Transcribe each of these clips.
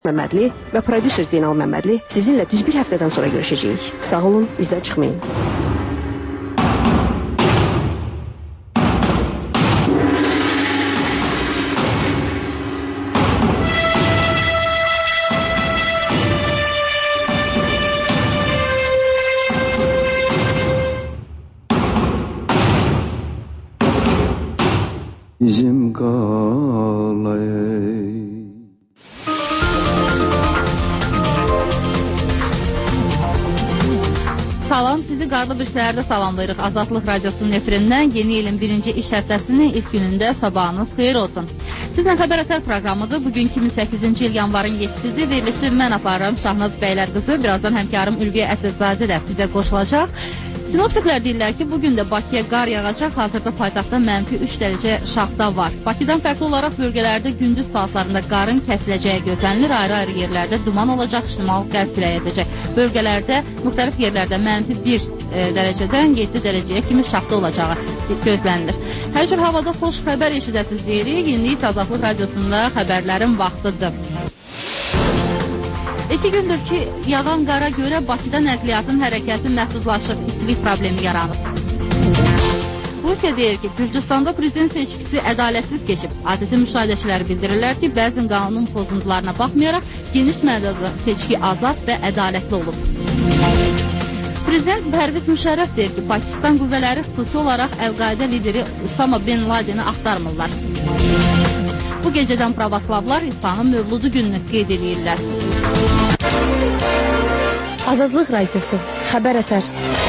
Məmmədli və prodüser Zeynal Məmmədli sizinlə düz bir həftədən sonra görüşəcəyik. Sağ olun, bizdən çıxmayın. Bizim qalay. Salam, sizi qarlı bir səhərdə salamlayırıq. Azadlıq Radiosunun efirindən yeni ilin birinci iş həftəsinin ilk günündə sabahınız xeyir olsun. Sizlə Xəbər Ətər proqramıdır. Bugün 2008-ci il yanvarın 7-sidir. Verilişi mən aparıram Şahnaz Bəylər qızı. Birazdan həmkarım Ülviyə Əsədzadə də bizə qoşulacaq. Sinoptiklər deyirlər ki, bugün də Bakıya qar yağacaq. Hazırda paytaxtda -3 dərəcə şaxta var. Bakıdan fərqli olaraq bölgələrdə gündüz saatlarında qarın kəsiləcəyi gözlənilir. Ayrı-ayrı yerlərdə duman olacaq, şimal-qərb küləyi əsəcək. Bölgələrdə, müxtəlif yerlərdə -1 dərəcədən 7 dərəcəyə kimi şaxta olacağı gözlənilir. Hər cür havada xoş xəbər eşidəsiz deyirik. İndi isə Azadlıq Radiosunda xəbərlərin vaxtıdır. 2 gündür ki, yağan qara görə Bakıda nəqliyyatın hərəkəti məhdudlaşıb, istilik problemi yaranıb. Rusiya deyir ki, Gürcüstanda prezident seçkisi ədalətsiz keçib. ATƏT müşahidəçiləri bildirirlər ki, bəzi qanun pozuntularına baxmayaraq geniş mənada seçki azad və ədalətli olub. Prezident Pərviz Müşərrəf deyir ki, Pakistan qüvvələri xüsusi olaraq Əl-Qaidə lideri Usama bin Ladeni axtarmırlar. Bu gecədən pravoslavlar İsa'nın Mövludu gününü qeyd edirlər. Azadlıq Radiosu, Xəbər Ətər.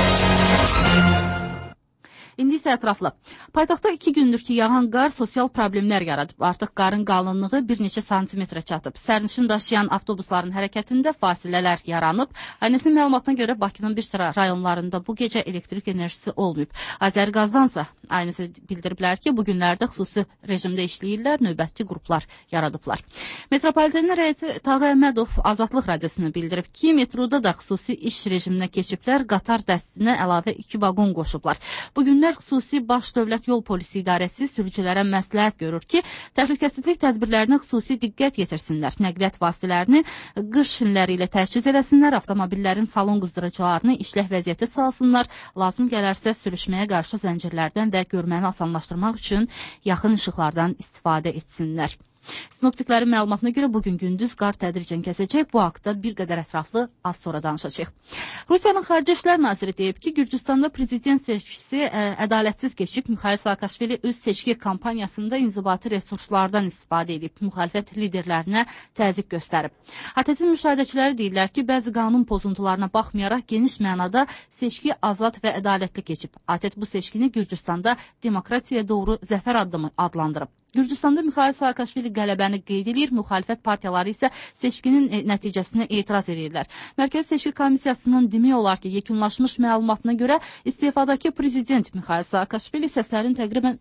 İndi isə ətraflı. Paytaxtda 2 gündür ki, yağan qar sosial problemlər yaradıb. Artıq qarın qalınlığı bir neçə santimetrə çatıb. Sərnişin daşıyan avtobusların hərəkətində fasilələr yaranıb. Aynəsin məlumatına görə Bakının bir sıra rayonlarında bu gecə elektrik enerjisi olmayıb. Azərqazdansa aynəsi bildiriblər ki, bu günlərdə xüsusi rejimdə işləyirlər, növbətçi qruplar yaradıblar. Metropolitenin rəisi Tağı Əhmədov Azadlıq Radiosunu bildirib ki, metroda da xüsusi iş rejiminə keçiblər, qatar dəstinə əlavə 2 vaqon qoşublar. Bu günlər xüsusi Baş Dövlət Yol Polisi İdarəsi sürücülərə məsləhət görür ki, təhlükəsizlik tədbirlərinə xüsusi diqqət yetirsinlər. Nəqliyyat vasitələrini qış şinləri ilə təchiz eləsinlər, avtomobillərin salon qızdırıcılarını işlək vəziyyətə salsınlar, lazım gələrsə sürüşməyə qarşı zəncirlərdən və görməni asanlaşdırmaq üçün yaxın işıqlardan istifadə etsinlər. Sinoptiklərin məlumatına görə bugün gündüz qar tədricən kəsəcək. Bu haqda bir qədər ətraflı az sonra danışacaq. Rusiyanın Xarici İşlər Naziri deyib ki, Gürcüstanda prezident seçkisi ədalətsiz keçib. Mikhail Saakashvili öz seçki kampaniyasında inzibati resurslardan istifadə edib. Müxalifət liderlərinə təzyiq göstərib. ATƏT-in müşahidəçiləri deyirlər ki, bəzi qanun pozuntularına baxmayaraq geniş mənada seçki azad və ədalətli keçib. ATƏT bu seçkini Gürcüstanda demokratiyaya doğru zəfər addımı adlandırıb. Gürcüstanda Mikhail Saakashvili qələbəni qeyd edir, müxalifət partiyaları isə seçkinin nəticəsinə etiraz edirlər. Mərkəzi Seçki Komissiyasının demək olar ki, yekunlaşmış məlumatına görə istefadakı prezident Mikhail Saakashvili səslərin təqribən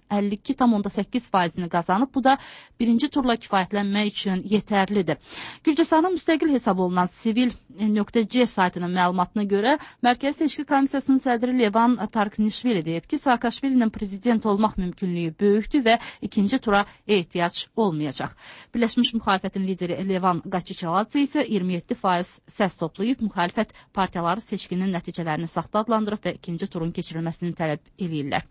52,8%-ni qazanıb. Bu da birinci turla kifayətlənmək üçün yetərlidir. Gürcüstanın müstəqil hesab olunan Sivil.c saytının məlumatına görə Mərkəzi Seçki Komissiyasının sədri Levan Tarknişvili deyib ki, Saakashvilinin prezident olmaq mümkünlüyü böyükdür və ikinci tura ehtiyac olmayacaq. Birləşmiş müxalifətin lideri Levan Qaçiçaladze isə 27% səs toplayıb, müxalifət partiyaları seçkinin nəticələrini saxta adlandırıb və ikinci turun keçirilməsini tələb edirlər.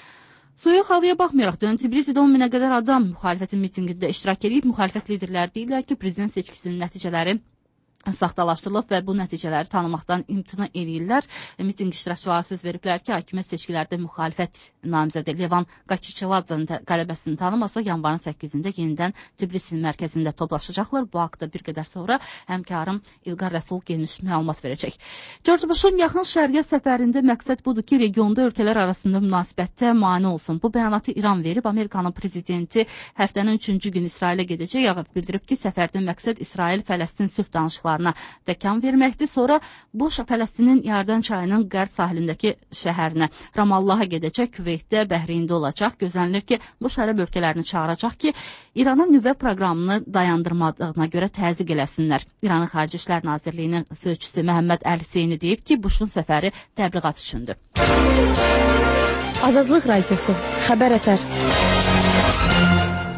Soyuq havaya baxmayaraq, dünən Tbilisidə 10 minə qədər adam müxalifətin mitinqində iştirak edib. Müxalifət liderləri deyirlər ki, prezident seçkisinin nəticələri saxtalaşdırılıb və bu nəticələri tanımaqdan imtina edirlər. Miting iştirakçıları söz veriblər ki, hakimiyyət seçkilərdə müxalifət namizədi Levan Qaçiçaladzanın qələbəsini tanımasa, yanvarın 8-də yenidən Tbilisinin mərkəzində toplaşacaqlar. Bu haqda bir qədər sonra həmkarım İlqar Rəsul geniş məlumat verəcək. George Bush'un yaxın şərqə səfərində məqsəd budur ki, regionda ölkələr arasında münasibətdə mane olsun. Bu bəyanatı İran verib. Amerikanın prezidenti həftənin 3-cü gün İsrailə gedəcək. Yağıb bildirib ki, səfərdə məqsəd İsrail-Fələstin sülh danışıqları təkan verməkdir. Sonra Bush Fələstinin Yardan çayının qərb sahilindəki şəhərinə Ramallaha gedəcək, Küveytdə, Bəhreyndə olacaq. Gözlənilir ki, bu şərab ölkələrini çağıracaq ki, İranın nüvə proqramını dayandırmadığına görə təzyiq eləsinlər. İranın Xarici İşlər Nazirliyinin sözçüsü Məhəmməd Əl-Hüseyni deyib ki, Bush'un səfəri təbliğat üçündür. Azadlıq Radiosu, Xəbər Ətər.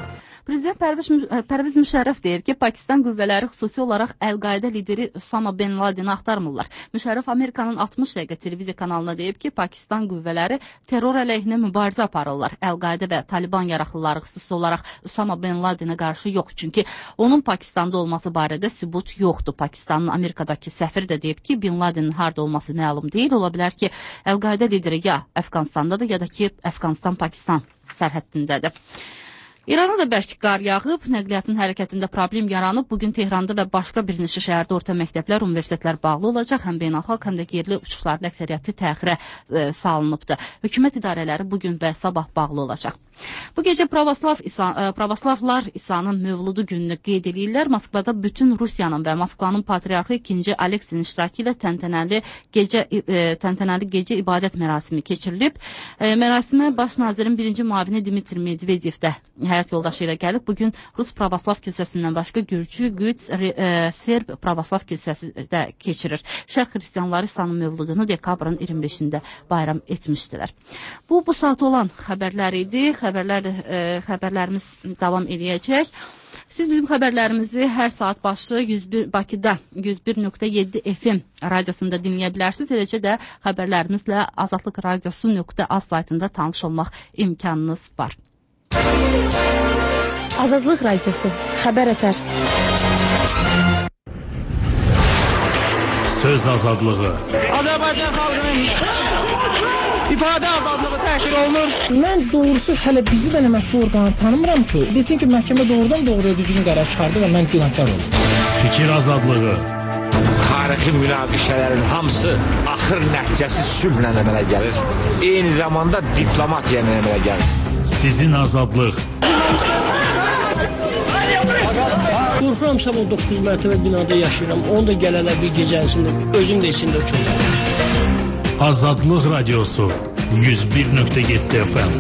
Prezident Pərviz Müşərrəf deyir ki, Pakistan qüvvələri xüsusi olaraq Əl-Qaidə lideri Usama bin Ladeni axtarmırlar. Müşərrəf Amerikanın 60 dəqiqə televiziya kanalına deyib ki, Pakistan qüvvələri terror əleyhinə mübarizə aparırlar. Əl-Qaidə və Taliban yaraqlıları xüsusi olaraq Usama bin Ladenə qarşı yox. Çünki onun Pakistanda olması barədə sübut yoxdur. Pakistanın Amerikadakı səfir də deyib ki, bin Ladenin harda olması məlum deyil. Ola bilər ki, Əl-Qaidə lideri ya Əfqanistandadır, ya da ki, Əfqanistan-Pakistan sərhəddindədir. İrana da bərk qar yağıb, nəqliyyatın hərəkətində problem yaranıb. Bugün Tehranda və başqa bir neçə şəhərdə orta məktəblər, universitetlər bağlı olacaq. Həm beynəlxalq, həm də yerli uçuşların əksəriyyəti təxirə salınıbdır. Hökumət idarələri bugün və sabah bağlı olacaq. Bu gecə pravoslavlar İsa'nın Mövludu gününü qeyd edirlər. Moskvada bütün Rusiyanın və Moskvanın patriarxı 2. Aleksin iştirakı ilə təntənəli gecə ibadət mərasimi keçirilib. Mərasimə baş nazirin 1-ci müavini Dmitri Medvedev də həyat yoldaşı ilə gəlib. Bugün Rus Pravoslav kilsəsindən başqa Gürcü, Güç, Serb Pravoslav kilsəsi də keçirir. Şərq xristianları İsa'nın Mövludunu dekabrın 25-də bayram etmişdilər. Bu saat olan xəbərlər idi. Xəbərlərimiz davam edəcək. Siz bizim xəbərlərimizi hər saat başı Bakıda 101.7 FM radiosunda dinləyə bilərsiniz. Eləcə də xəbərlərimizlə Azadlıq Radiosu.az saytında tanış olmaq imkanınız var. Azadlıq Radiosu. Xəbər ətər. Söz azadlığı. Azərbaycan xalqının ifadə azadlığı təhqir olunur. Mən doğrusu hələ bizi də məhkəmə orqanı tanımıram ki, desin ki, məhkəmə doğrudan doğruya düzgün qərar çıxardı və mən günahkar oldum. Fikir azadlığı. Tarixi münaqişələrin hamısı axır nəticəsi sülhlə əmələ gəlir. Eyni zamanda diplomatiya ilə əmələ gəlir. Sizin azadlıq. Qorxuram sabah 9 mərtəbə binada yaşayıram. Onu da gələlər bir gecəsində, özüm də içində uçurum. Azadlıq Radiosu 101.7 FM.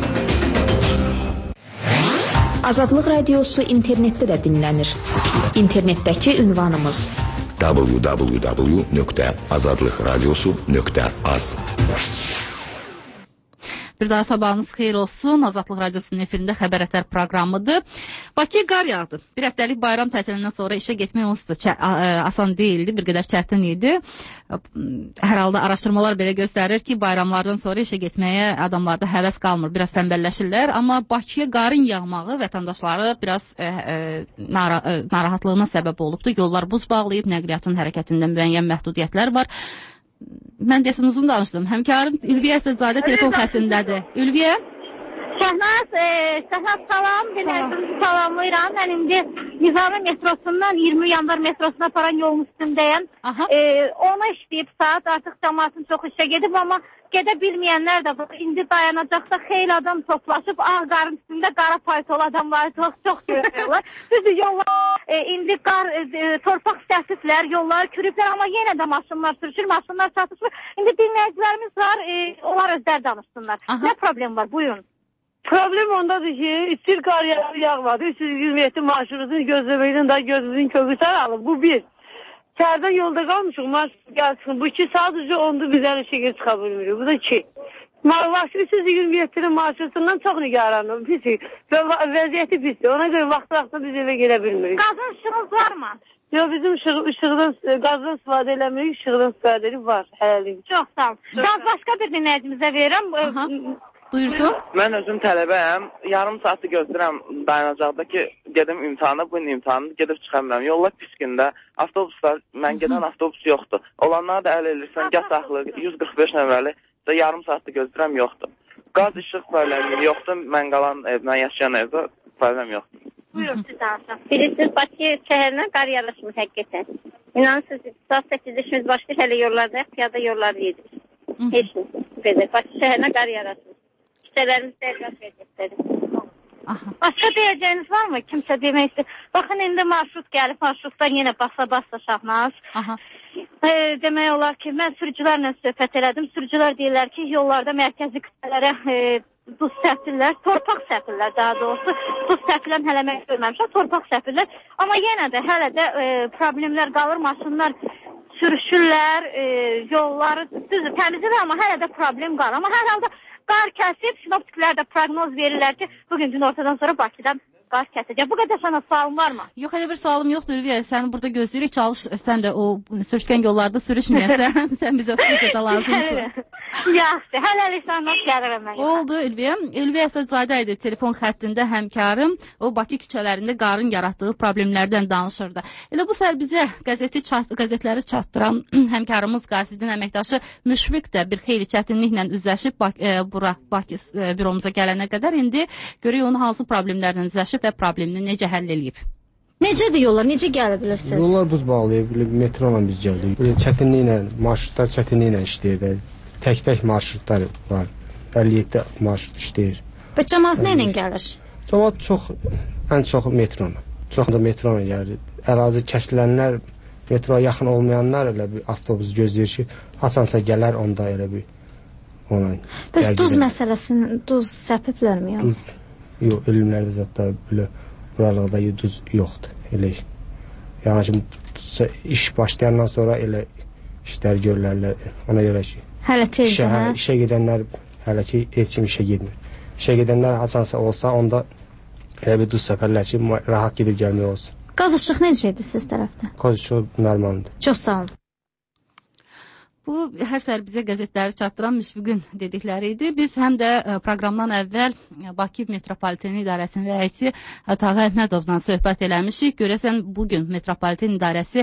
Azadlıq Radiosu internetdə də dinlənir. İnternetdəki ünvanımız www.azadlıqradiosu.az. Bir daha sabahınız xeyir olsun. Azadlıq Radiosunun efirində xəbər ətər proqramıdır. Bakıya qar yağdı. Bir həftəlik bayram tətilindən sonra işə getmək onsuz da asan deyildi. Bir qədər çətin idi. Hər halda araşdırmalar belə göstərir ki, bayramlardan sonra işə getməyə adamlarda həvəs qalmır. Biraz tənbəlləşirlər. Amma Bakıya qarın yağmağı vətəndaşları biraz narahatlığına səbəb olubdu. Yollar buz bağlayıb, nəqliyyatın hərəkətində müəyyən məhdudiyyətlər var. Mən desin uzun danışdım. Həmkarım Ülviyə Əsədzadə telefon xəttindədir. Ülviyə? Şəhnaz salam. Salamlayıram. Mən indi Nizami metrosundan 20 yanvar metrosuna aparan yolun üstündəyəm. Ona işləyib saat. Artıq cəmaatın çox işə gedib, amma gedə bilməyənlər də var. İndi dayanacaqda xeyli adam toplaşıb, ağ qarın üstündə qara paytolu adamları çox görürlər. Düzdür, yollar indi torpaq səsiflər, yolları kürüblər, amma yenə də maşınlar sürüşür, maşınlar çatışır. İndi dinləyicilərimiz var, onlar özləri danışsınlar. Nə problem var? Buyurun. Problem ondadır ki, istir qar yağmadı. 300 metr marşrutunu gözləməkdən daha gözümüzün kökü saralıb. Bu bir. Sərdən yolda qalmışıq, marşrut gəlsin. Bu iki sadəcə onda bizdən şəkil çıxa bilmirik. Bu da iki. 320 metrin marşrutundan çox nigaranım. Pisik. Vəziyyəti pisdir. Ona görə vaxt-vaxtda biz evə gedə bilmirik. Qazın işiniz var mı? Yox, bizim qazdan istifadə eləmirik, işıqdan istifadə edib var. Hələlik. Çox sağ olun. Qaz başqa bir dinləyicimizə verirəm. Buyursun. Mən özüm tələbəyəm. Yarım saatı gözləyirəm dayanacaqda ki, gedim imtahana, bu imtahanı gedib çıxamıram. Yollar pis gündə, avtobuslar, mən gedən avtobus yoxdur. Olanlar da əl elirsən, gəl saxlı, 145 nömrəli, yarım saatı gözləyirəm, yoxdur. Qaz işıq problemi yoxdur, mən qalan evdən, yaşayan evdə problem yoxdur. Buyurun, siz danışın. Bilirsiniz, Bakı şəhərinə qar yarışmır həqiqətən. İnanırsınız, saat 8 işimiz başlayır, hələ yollardayıq, piyada yolları yedirik. Heç nə qədər. Bakı şəhərinə qar yarışmır. Küçələrimiz dəqiqət verəcəkdir. Başqa deyəcəyiniz var mı? Kimsə demək istəyir. Baxın, indi marşrut gəlib, marşrutdan yenə basa Şahnaz. Demək olar ki, mən sürücülərlə söhbət elədim. Sürücülər deyirlər ki, yollarda mərkəzi küçələrə duz səpirlər, torpaq səpirlər daha doğrusu. Duz səpilən hələ mən görməmişəm, torpaq səpirlər. Amma yenə də hələ də problemlər qalır, maşınlar sürüşürlər, yolları düzdür, təmizdir, amma hələ də problem qalır. Amma hər halda qar kəsib, sinoptiklər də proqnoz verirlər ki, bugün günortadan sonra Bakıdan qar kəsəcək. Bu qədər sana sualın varmı? Yox, elə bir sualım yoxdur Ülviyə. Səni burada gözləyirik. Çalış, sən də o sürüşkən yollarda sürüşməyəsən. Sən bizə studiyada lazımsın. Yaxşı, hələlik sana gəlirəm mən. Oldu Ülviyə. Ülviyə Əsədzadə idi telefon xəttində həmkarım. O Bakı küçələrində qarın yaratdığı problemlərdən danışırdı. Elə bu səhər bizə qəzetləri çatdıran həmkarımız Qasidin əməkdaşı Müşfiq də bir xeyli çətinliklə üzləşib bura Bakı büromuza gələnə qədər. İndi görək onun hansı problemlərlə üzləşib və problemini necə həll eləyib. Necədir yollar? Necə gələ bilirsiniz? Yollar buz bağlayıb, metro ilə biz gəldik. Çətinliklə, marşrutlar çətinliklə işləyir. Tək marşrutlar var. 57 marşrut işləyir. Və cəmaət nə ilə gəlir? Cəmaət ən çox metro ilə. Çox da metro ilə gəlir. Ərazi kəsilənlər, metroya yaxın olmayanlar elə bir avtobus gözləyir ki, haçansa gələr onda elə bir ona. Bəs duz məsələsini, duz səpiblərmi ya? Duz, yox, ölümlərdə zətdə belə buralıqda duz yoxdur. Elə yəni ki, iş başlayandan sonra elə işlər görürlər. Ona görə ki, hələ tezdir, hə? İşə gedənlər hələ ki, heç kim işə gedmir. İşə gedənlər haçansa olsa, onda elə bir duz səpərlər ki, rahat gedib gəlmək olsun. Qaz işıq necədir siz tərəfdə? Qaz işıq normaldır. Çox sağ olun. Bu, hər səhər bizə qəzetləri çatdıran Müşfiqin dedikləri idi. Biz həm də proqramdan əvvəl Bakı Metropoliten İdarəsinin rəisi Tağı Əhmədovla söhbət eləmişik. Görəsən, bugün Metropoliten İdarəsi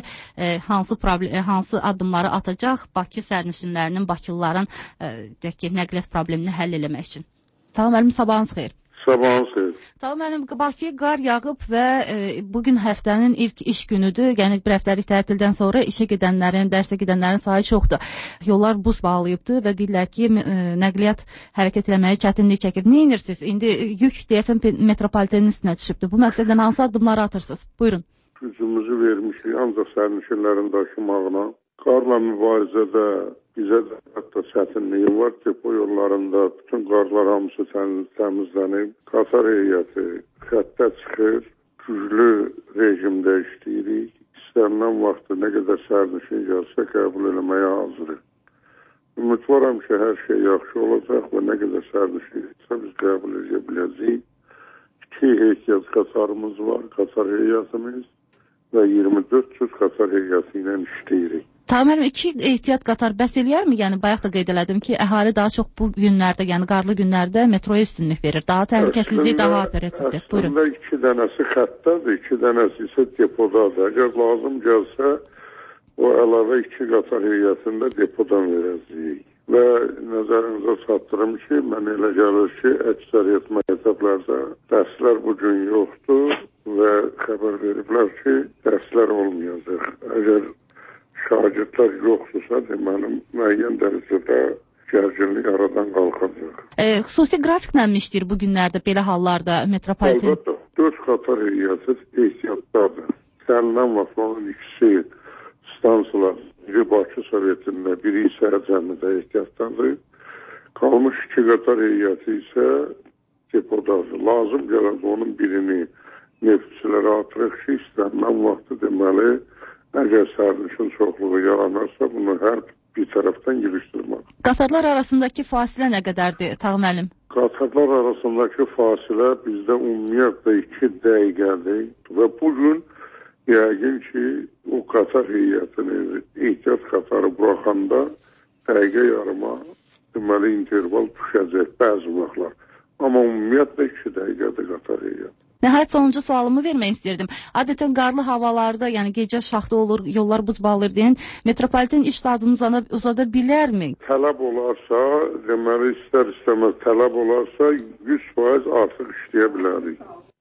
hansı addımları atacaq Bakı sərnişinlərinin, bakılıların nəqliyyat problemini həll eləmək üçün. Tağı müəllim, sabahınız xeyir. Sabahınız xeyir. Tağı müəllim, Bakıya qar yağıb və bugün həftənin ilk iş günüdür. Yəni bir həftəlik tətildən sonra işə gedənlərin, dərsə gedənlərin sayı çoxdur. Yollar buz bağlayıbdır və deyirlər ki, nəqliyyat hərəkət eləməyə çətinlik çəkir. Nə edirsiniz? İndi yük deyəsən metropolitenin üstünə düşübdür. Bu məqsədlə hansı addımları atırsınız? Buyurun. Gücümüzü vermişik ancaq sərnişinlərin daşımağına. Qarla mübarizədə bizə də hətta çətinliyi var. Depo yollarında bütün qarlar hamısı təmizlənib. Qatar heyəti xəttə çıxır. Güclü rejimdə işləyirik. İstənilən vaxtda nə qədər sərnişin gəlsə qəbul eləməyə hazırıq. Ümidvaram ki, hər şey yaxşı olacaq və nə qədər sərnişin gəlsə biz qəbul edə biləcəyik. 2 ehtiyat qatarımız var, qatar heyətimiz və 24 cüz qatar heyəti ilə işləyirik. Tamam, 2 ehtiyat qatar bəs eləyərmi? Yəni bayaq da qeyd elədim ki, əhali daha çox bu günlərdə, yəni qarlı günlərdə metroya üstünlük verir. Daha təhlükəsizlik, daha operativdir. Buyurun. Əslində 2 dənəsi xəttədir, 2 dənəsi isə depodadır. Əgər lazım gəlsə, o əlavə 2 qatar heyətində depodan verəcəyik. Və nəzərinizə çatdırım ki, mən elə gəlir ki, əksəriyyət məktəblərdə dərslər bugün yoxdur və xəbər veriblər ki, dərslər olmayacaq. Əgər şagirdlər yoxdursa, deməli, müəyyən dərəcədə gərginlik aradan qalxacaq. Xüsusi qrafiklə mi işləyir bu günlərdə belə hallarda metropoliten? Əlbəttə, 4 qatar heyəti ehtiyatdadır. Səndən vaxt onun ikisi stansiyalar, biri Bakı Sovetində, biri isə Cəmidə ehtiyatdadır. Qalmış 2 qatar heyəti isə depodadır. Lazım gələn onun birini neftçilərə atırıq ki, istənilən vaxtı deməli, əgər sərnişin çoxluğu yaranarsa, bunu hər bir tərəfdən girişdirmək. Qatarlar arasındakı fasilə nə qədərdir, Tağı müəllim? Qatarlar arasındakı fasilə bizdə ümumiyyətlə 2 dəqiqədir və bugün yəqin ki, o qatar heyətini ehtiyat qatarı buraxanda dəqiqə yarıma deməli interval düşəcək bəzi vaxtlar. Amma ümumiyyətlə 2 dəqiqədir qatar heyəti. Nəhayət sonuncu sualımı vermək istəyirdim. Adətən qarlı havalarda, yəni gecə şaxta olur, yollar buz bağlayır deyən metropoliten iş saatını uzada bilərmi? Tələb olarsa, deməli istər-istəməz tələb olarsa 100% artıq işləyə bilərik.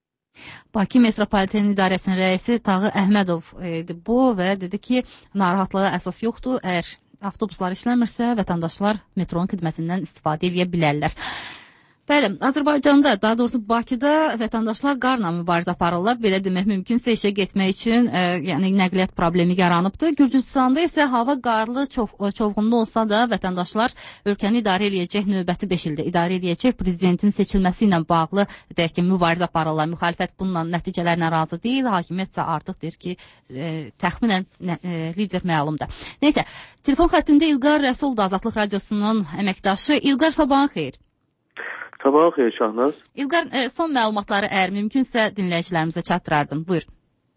Bakı Metropoliten İdarəsinin rəisi Tağı Əhmədov bu və dedi ki, narahatlığa əsas yoxdur. Əgər avtobuslar işləmirsə, vətəndaşlar metronun xidmətindən istifadə edə bilərlər. Bəli, Azərbaycanda, daha doğrusu Bakıda vətəndaşlar qarla mübarizə aparırlar. Belə demək mümkünsə işə getmək üçün yəni nəqliyyat problemi yaranıbdır. Gürcüstanda isə hava qarlı çovğunlu olsa da vətəndaşlar ölkəni idarə eləyəcək növbəti 5 ildə idarə eləyəcək prezidentin seçilməsi ilə bağlı deyək ki, mübarizə aparırlar. Müxalifət bununla nəticələrlə razı deyil. Hakimiyyət isə artıq deyir ki, təxminən lider məlumdur. Nəysə, telefon xəttində İlqar Rəsul da Azadlıq Radiosunun əməkdaşı. İlqar, sabahın xeyir. Sabah xeyir Şahnaz. İlqar, son məlumatları əgər mümkünsə dinləyicilərimizə çatdırardım. Buyur.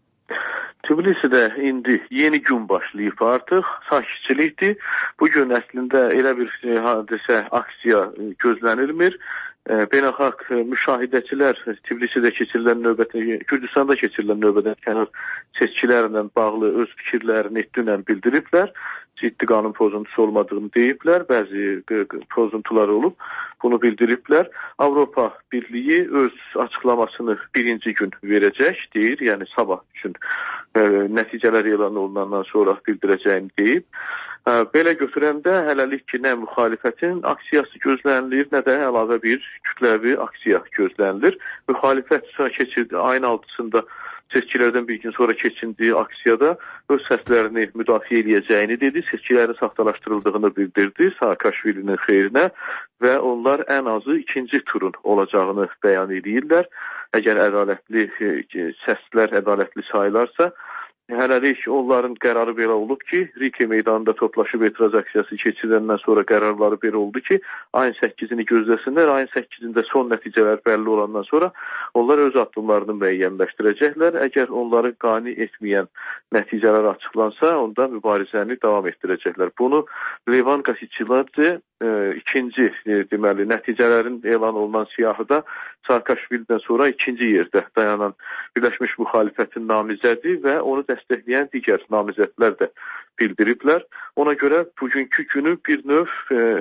Tbilisidə indi yeni gün başlayıb artıq, sakitçilikdir. Bugün əslində elə bir hadisə, aksiya gözlənilmir. Beynəlxalq müşahidəçilər Tbilisidə keçirilən Gürcüstanda keçirilən növbədənkənar seçkilərlə bağlı öz fikirlərini dünən bildiriblər. Ciddi qanun pozuntusu olmadığını deyiblər, bəzi pozuntular olub, bunu bildiriblər. Avropa Birliyi öz açıqlamasını birinci gün verəcək, deyir, yəni sabah üçün nəticələr elan olunandan sonra bildirəcəyini deyib. Belə götürəndə hələlik ki, nə müxalifətin aksiyası gözlənilir, nə də əlavə bir kütləvi aksiya gözlənilir. Müxalifət keçirdi ayın 6-sında seçkilərdən bir gün sonra keçindiyi aksiyada öz səslərini müdafiə edəcəyini dedi, seçkilərin saxtalaşdırıldığını bildirdi Saakashvilinin xeyrinə və onlar ən azı ikinci turun olacağını bəyan edirlər. Əgər ədalətli səslər, ədalətli sayılarsa, hələlik onların qərarı belə olub ki, Rike meydanında toplaşıb etiraz aksiyası keçiriləndən sonra qərarları belə oldu ki, ayın 8-ini gözləsinlər, ayın 8-də son nəticələr bəlli olandan sonra onlar öz addımlarını müəyyənləşdirəcəklər. Əgər onları qane etməyən nəticələr açıqlansa, onda mübarizəni davam etdirəcəklər. Bunu Levan Qasiçiladze ikinci deməli nəticələrin elan olunan siyahıda Saakashvilidən sonra ikinci yerdə dayanan Birləşmiş Müxalifətin namizədi və onu dəstəkləyən digər namizədlər də bildiriblər. Ona görə bugünkü günü bir növ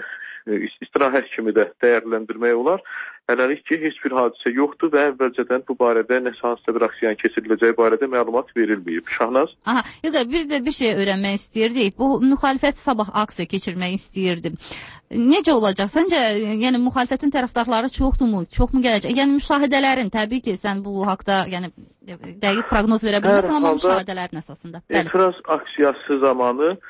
istirahət kimi də dəyərləndirmək olar. Hələlik ki, heç bir hadisə yoxdur və əvvəlcədən bu barədə nəsə hansısa bir aksiyanın keçiriləcəyi barədə məlumat verilməyib. Şahnaz? Aha, İlqar, bir də bir şey öyrənmək istəyirdik. Bu müxalifət sabah aksiya keçirmək istəyirdi. Necə olacaq? Səncə, yəni müxalifətin tərəfdarları çoxdurmu? Çoxmu gələcək? Yəni müşahidələrin, təbii ki, sən bu haqda yəni dəqiq proqnoz verə bilmirsən, amma müşahidələrin əsasında. Etiraz aksiyası zamanı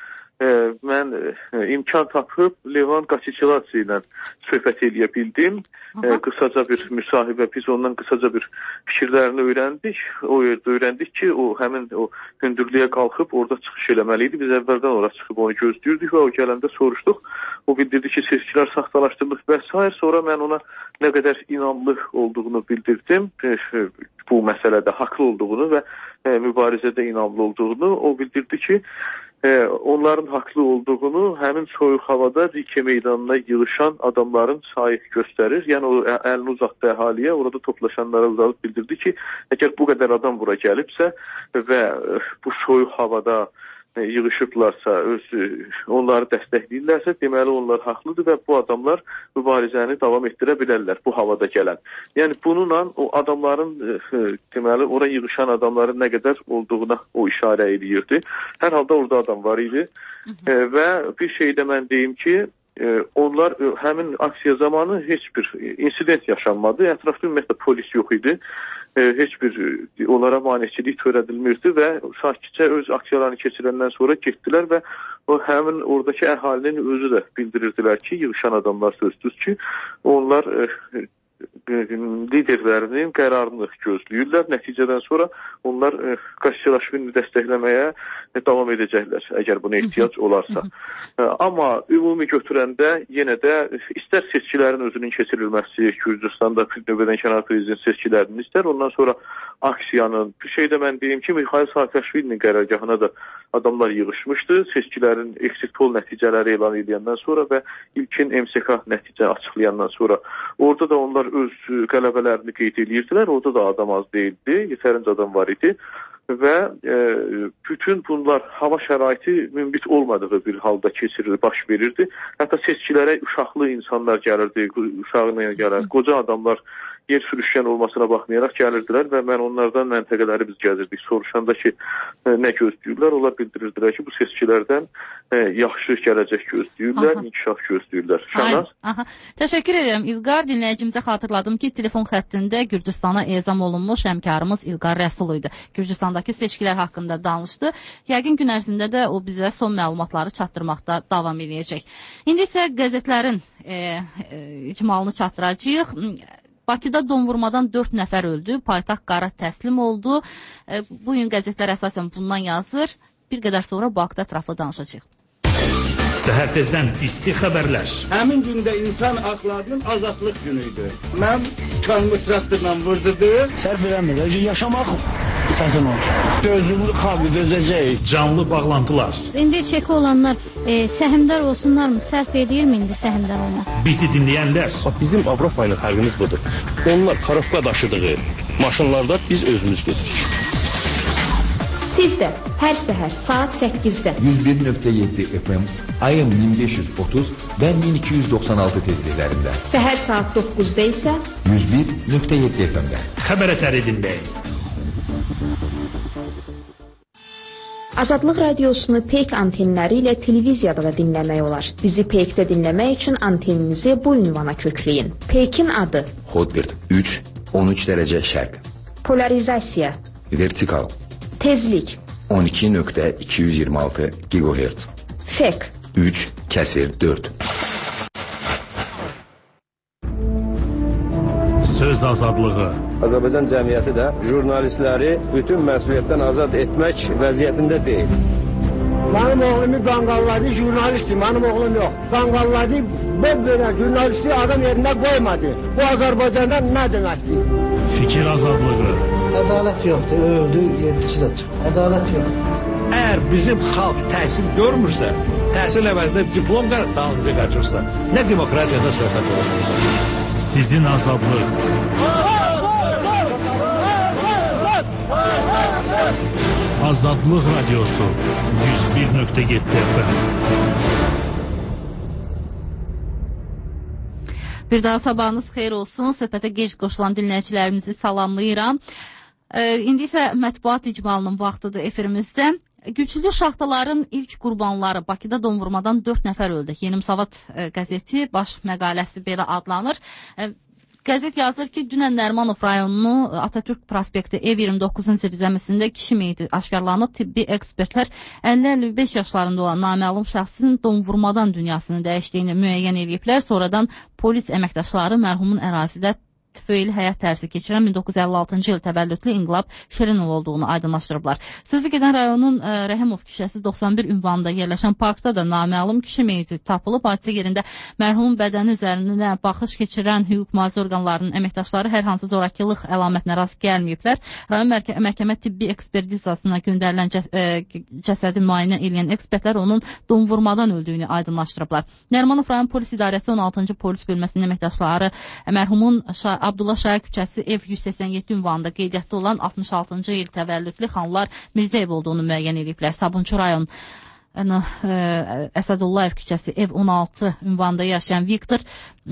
mən imkan tapıb Levan Qasiçiladze ilə söhbət edə bildim. Qısaca bir müsahibə, biz ondan qısaca bir fikirlərini öyrəndik. O yerdə öyrəndik ki, o həmin o hündürlüyə qalxıb orada çıxış eləməli idi. Biz əvvəldən ora çıxıb onu gözləyirdik və o gələndə soruşduq. O bildirdi ki, seçkilər saxtalaşdırılıb və s. Sonra mən ona nə qədər inamlı olduğunu bildirdim. Bu məsələdə haqlı olduğunu və mübarizədə inamlı olduğunu. O bildirdi ki, onların haqlı olduğunu həmin soyuq havada Rike meydanına yığışan adamların sayı göstərir. Yəni o əlini uzatdı əhaliyə, orada toplaşanlara uzadıb bildirdi ki, əgər bu qədər adam bura gəlibsə və bu soyuq havada yığışıblarsa, onları dəstəkləyirlərsə, deməli onlar haqlıdır və bu adamlar mübarizəni davam etdirə bilərlər bu havada gələn. Yəni bununla o adamların, deməli ora yığışan adamların nə qədər olduğuna o işarə edirdi. Hər halda orada adam var idi və bir şey də mən deyim ki, onlar həmin aksiya zamanı heç bir insident yaşanmadı. Ətrafda ümumiyyətlə polis yox idi. Heç bir onlara maneçilik törədilmirdi və sakitcə öz aksiyalarını keçirəndən sonra getdilər və o həmin oradakı əhalinin özü də bildirirdilər ki, yığışan adamlar sözdür ki, onlar liderlərinin qərarını gözləyirlər. Nəticədən sonra onlar Qasiçiladze'ni dəstəkləməyə davam edəcəklər, əgər buna ehtiyac olarsa. Amma ümumi götürəndə yenə də istər seçkilərin özünün keçirilməsi, Gürcüstanda növbədənkənar prezident seçkilərinin, istər ondan sonra aksiyanın, bir şey də mən deyim ki, Mikhail Saakashvilinin qərargahına da adamlar yığışmışdı. Seçkilərin exit poll nəticələri elan edəndən sonra və ilkin MSK nəticə açıqlayandan sonra orada da onlar öz qələbələrini qeyd edirdilər. Orada da adam az deyildi, yetərincə adam var idi və bütün bunlar hava şəraiti münbit olmadığı bir halda keçirilir, baş verirdi. Hətta seçkilərə uşaqlı insanlar gəlirdi, uşağına gəlir, qoca adamlar yer sürüşkən olmasına baxmayaraq gəlirdilər və mən onlardan məntəqələri biz gəzirdik. Soruşanda ki, nə gözləyirlər? Onlar bildirirdilər ki, bu seçkilərdən yaxşı gələcək gözləyirlər, inkişaf gözləyirlər. Şahnaz? Təşəkkür edirəm İlqar. Dinləyicimizə xatırladım ki, telefon xəttində Gürcüstana ezam olunmuş həmkarımız İlqar Rəsul idi. Gürcüstandakı seçkilər haqqında danışdı. Yəqin gün ərzində də o bizə son məlumatları çatdırmaqda davam edəcək. İndi isə qəzetlərin icmalını çatdıracağıq. Bakıda donvurmadan 4 nəfər öldü, paytaxt qara təslim oldu. Bu gün qəzetlər əsasən bundan yazır. Bir qədər sonra bu haqda ətraflı danışacağıq. Səhər tezdən isti xəbərlər. Həmin gündə insan haqlarının azadlıq günüydü. Mən kanlı traktorla vurdurdum. Sərf eləmir, yaşamaq çətin olur. Gözümlü xalqı dözəcək. Canlı bağlantılar. İndi çeki olanlar səhmdar olsunlarmı? Sərf edirmi indi səhmdar olmaq? Bizi dinləyənlər. Bizim Avropa ilə fərqimiz budur. Onlar karofka daşıdığı maşınlarda biz özümüz gedirik. Siz də hər səhər saat 8-də 101.7 FM, ayın 1530 və 1296 tezliklərində. Səhər saat 9-da isə 101.7 FM-də. Xəbər ətəri dinləyin. Azadlıq radiosunu Peyk antenləri ilə televiziyada da dinləmək olar. Bizi Peykdə dinləmək üçün anteninizi bu ünvana kökləyin. Peykin adı Hotbird 3-13 dərəcə şərq. Polarizasiya Vertikal. Tezlik 12.226 GHz. Fek 3/4. Söz azadlığı. Azərbaycan cəmiyyəti də jurnalistləri bütün məsuliyyətdən azad etmək vəziyyətində deyil. Mənim oğlumu qanqalladı, jurnalistdir, mənim oğlum yox. Qanqalladı, belə jurnalisti adam yerində qoymadı. Bu Azərbaycanda nə deməkdir? Fikir azadlığı. Ədalət yoxdur, öldü, yedisi də çıxır. Ədalət yoxdur. Əgər bizim xalq təhsil görmürsə, təhsil əvəzində diplom dalınca qaçırsa, nə demokratiyada söhbət olur? Sizin azadlıq. Azadlıq radiosu 101.7 FM. Bir daha sabahınız xeyir olsun. Söhbətə gec qoşulan dinləyicilərimizi salamlayıram. İndi isə mətbuat icmalının vaxtıdır efirimizdə. Güclü şaxtaların ilk qurbanları Bakıda donvurmadan 4 nəfər öldü. Yeni Müsavat qəzeti baş məqaləsi belə adlanır. Qəzet yazır ki, dünən Nərimanov rayonunu Atatürk prospekti ev 29-un zirzəmisində kişi meyiti aşkarlanıb. Tibbi ekspertlər 50-55 yaşlarında olan naməlum şəxsin donvurmadan dünyasını dəyişdiyini müəyyən ediblər. Sonradan polis əməkdaşları mərhumun ərazidə tüfeili həyat tərzi keçirən 1956-cı il təvəllüdlü İnqilab Şirinov olduğunu aydınlaşdırıblar. Sözü gedən rayonun Rəhimov küçəsi 91 ünvanında yerləşən parkda da naməlum kişi meyiti tapılıb. Hadisə yerində mərhumun bədəni üzərində baxış keçirən hüquq mühafizə orqanlarının əməkdaşları hər hansı zorakılıq əlamətinə rast gəlməyiblər. Rayon məhkəmə tibbi ekspertizasına göndərilən cəsədi müayinə edən ekspertlər onun donvurmadan öldüyünü aydınlaşdırıblar. Nərimanov rayon polis idarəsi 16-cı polis bölməsinin əməkdaşları mərhumun Abdullah Şahin küçəsi ev 187 ünvanında qeydiyyatda olan 66-cı il təvəllüdlü Xanlar Mirzəyev olduğunu müəyyən ediblər. Sabunçu rayon Əsədullayev küçəsi ev 16 ünvanında yaşayan Viktor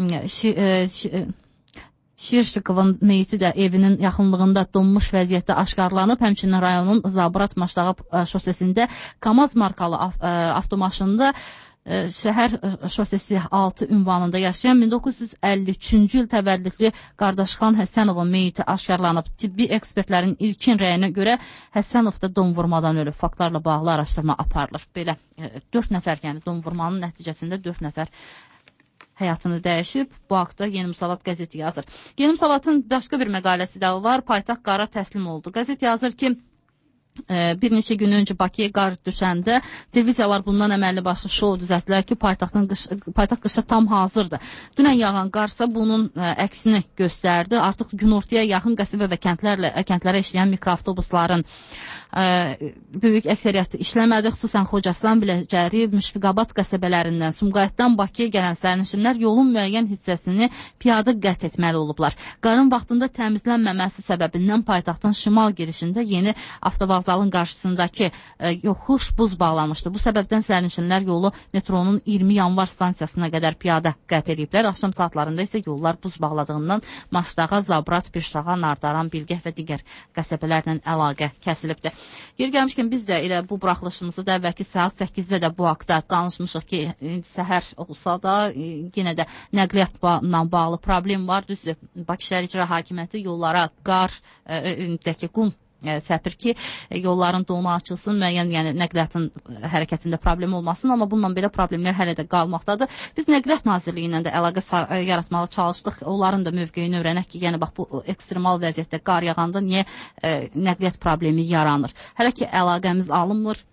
Şirşikovun meyiti də evinin yaxınlığında donmuş vəziyyətdə aşkarlanıb. Həmçinin rayonun Zabrat Maşdağ şosesində Kamaz markalı avtomaşında şəhər şosesi 6 ünvanında yaşayan 1953-cü il təvəllüdlü Qardaşxan Həsənovun meyiti aşkarlanıb. Tibbi ekspertlərin ilkin rəyinə görə Həsənov da donvurmadan ölüb. Faktlarla bağlı araşdırma aparılır. Belə 4 nəfər, yəni donvurmanın nəticəsində 4 nəfər həyatını dəyişib. Bu haqda Yeni Müsavat qəzeti yazır. Yeni Müsavatın başqa bir məqaləsi də var. Paytaxt qara təslim oldu. Qəzet yazır ki, bir neçə gün öncə Bakıya qar düşəndə televiziyalar bundan əməlli başlı şou düzəltdilər ki, paytaxt qışa tam hazırdır. Dünən yağan qarsa bunun əksini göstərdi. Artıq günortaya yaxın qəsəbə və kəndlərə işləyən mikroavtobusların böyük əksəriyyəti işləmədi. Xüsusən Xocaslan, Biləcəri, Müşfiqabad qəsəbələrindən, Sumqayıtdan Bakıya gələn sərnişinlər yolun müəyyən hissəsini piyada qət etməli olublar. Qarın vaxtında təmizlənməməsi səbəbindən paytaxtın şimal girişində yeni avtovağzalın qarşısındakı yoxuş buz bağlamışdı. Bu səbəbdən sərnişinlər yolu metronun 20 yanvar stansiyasına qədər piyada qət ediblər. Axşam saatlarında isə yollar buz bağladığından Maşdağa, Zabrat, Pirşağa, Nardaran, Bilgəh və digər qəsəbələrlə əlaqə kəsilibdir. Yer gəlmişkən biz də elə bu buraxılışımızı da əvvəlki saat 8-də də bu haqda danışmışıq ki, səhər olsa da yenə də nəqliyyatla bağlı problem var. Düzdür, Bakı Şəhər İcra Hakimiyyəti yollara qar, qum səpir ki, yolların donu açılsın, müəyyən yəni nəqliyyatın hərəkətində problem olmasın, amma bununla belə problemlər hələ də qalmaqdadır. Biz Nəqliyyat Nazirliyi ilə də əlaqə yaratmağa çalışdıq. Onların da mövqeyini öyrənək ki, yəni bax bu ekstremal vəziyyətdə qar yağanda niyə nəqliyyat problemi yaranır. Hələ ki əlaqəmiz alınmır.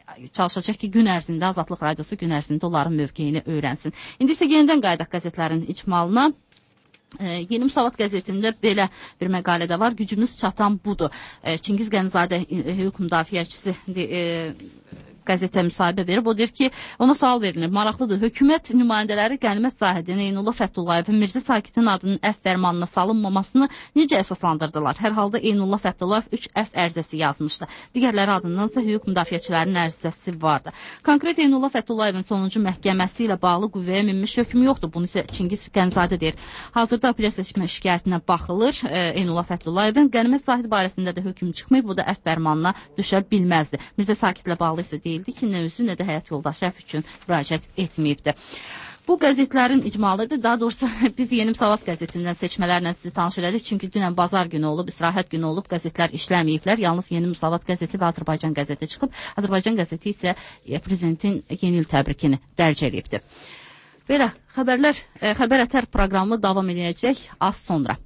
çalışacaq ki, gün ərzində Azadlıq Radiosu gün ərzində onların mövqeyini öyrənsin. İndi isə yenidən qaydaq qəzetlərin icmalına. Yeni Müsavat qəzetində belə bir məqalədə var. Gücümüz çatan budur. Çingiz Qənizadə hüquq müdafiəçisi qəzetə müsahibə verib. O deyir ki, ona sual verilir. Maraqlıdır. Hökumət nümayəndələri qənimət zahidini Eynullah Fətullayevin Mirzə Sakitin adının əf fərmanına salınmamasını necə əsaslandırdılar? Hər halda Eynullah Fətulayev 3 əf ərizəsi yazmışdı. Digərləri adındansa hüquq müdafiəçilərinin ərizəsi vardı. Konkret Eynullah Fətullayevin sonuncu məhkəməsi ilə bağlı qüvvəyə minmiş hökmü yoxdur. Bunu isə Çingiz Qənizadə deyir. Hazırda apellyasiya şikayətinə baxılır. Eynullah Fətullayevin qənimət zahidi barəsində də hökm çıxmayıb. Bu da əf fərmanına düşə bilməzdi. Mirzə Sakitlə bağlı isə deyildi ki, nə özü, nə də həyat yoldaşı əf üçün müraciət etməyibdir. Bu qəzetlərin icmalıdır. Daha doğrusu biz Yeni Müsavat qəzetindən seçmələrlə sizi tanış elədik. Çünki dünən bazar günü olub, istirahət günü olub, qəzetlər işləməyiblər. Yalnız Yeni Müsavat qəzeti və Azərbaycan qəzeti çıxıb. Azərbaycan qəzeti isə prezidentin yeni il təbrikini dərc edibdir. Belə, xəbər ətər proqramı davam edəcək az sonra.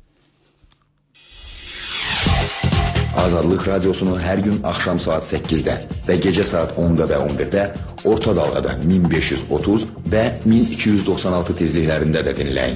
Azadlıq Radiosunu hər gün axşam saat 8-də və gecə saat 10-da və 11-də orta dalğada 1530 və 1296 tezliklərində də dinləyin.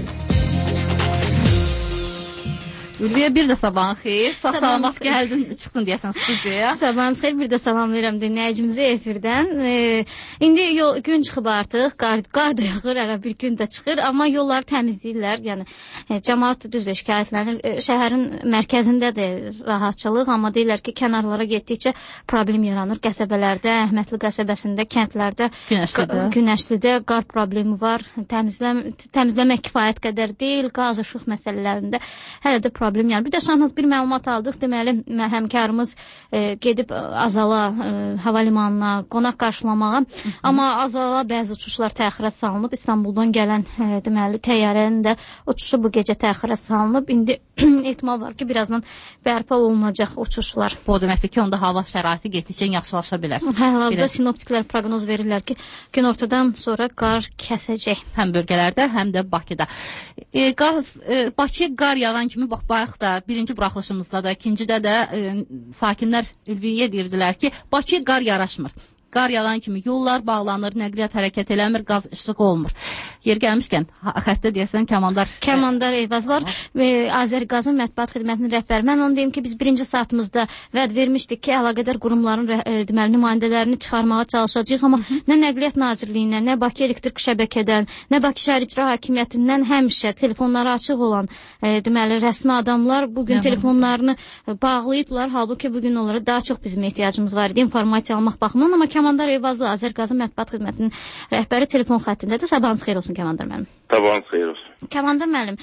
Ülviyə bir də sabahın xeyir. Sağ-salamat gəldin, çıxsın deyəsən studiyaya. Sabahınız xeyir, bir də salamlayıram dinləyicimizi efirdən. İndi gün çıxıb artıq, qar da yağır, ara bir gün də çıxır, amma yolları təmizləyirlər. Yəni, cəmaat düzdür, şikayətlənir. Şəhərin mərkəzində də rahatçılıq, amma deyirlər ki, kənarlara getdikcə problem yaranır. Qəsəbələrdə, Əhmədli qəsəbəsində, kəndlərdə, Günəşlidə qar problemi var. Təmizləmək kifayət qədər deyil, qaz, işıq məsələlərində hələ də problem yaranır. Bir də şanınız bir məlumat aldıq. Deməli, həmkarımız gedib Azala hava limanına qonaq qarşılamağa. Amma Azala bəzi uçuşlar təxirə salınıb. İstanbuldan gələn deməli təyyarənin də uçuşu bu gecə təxirə salınıb. İndi ehtimal var ki, birazdan bərpa olunacaq uçuşlar. Bu deməkdir ki, onda hava şəraiti getdikcə yaxşılaşa bilər. Hal-hazırda sinoptiklər proqnoz verirlər ki, günortadan sonra qar kəsəcək. Həm bölgələrdə, həm də Bakıda. Bakıya qar yağan kimi bayaq da birinci buraxılışımızda da, ikincidə də sakinlər Ülviyə deyirdilər ki, Bakıya qar yaraşmır. Qar yağan kimi yollar bağlanır, nəqliyyat hərəkət eləmir, qaz işıq olmur. Yer gəlmişkən, xəttə deyəsən Kəmandar Eyvaz var və Azərqazın mətbuat xidmətinin rəhbəri. Mən onu deyim ki, biz birinci saatımızda vəd vermişdik ki, əlaqədar qurumların deməli nümayəndələrini çıxarmağa çalışacağıq, amma nə Nəqliyyat Nazirliyindən, nə Bakı Elektrik Şəbəkədən, nə Bakı Şəhər İcra Hakimiyyətindən həmişə telefonları açıq olan deməli rəsmi adamlar bugün telefonlarını bağlayıblar. Halbuki bugün onlara daha çox bizim ehtiyacımız var idi informasiya almaq baxımından, amma Kəmandar Eyvazlı Azərqazın mətbuat xidmətinin rəhbəri telefon xəttindədir. Sabahınız xeyir olsun Kəmandar müəllim. Sabahınız xeyir olsun. Kəmandar müəllim,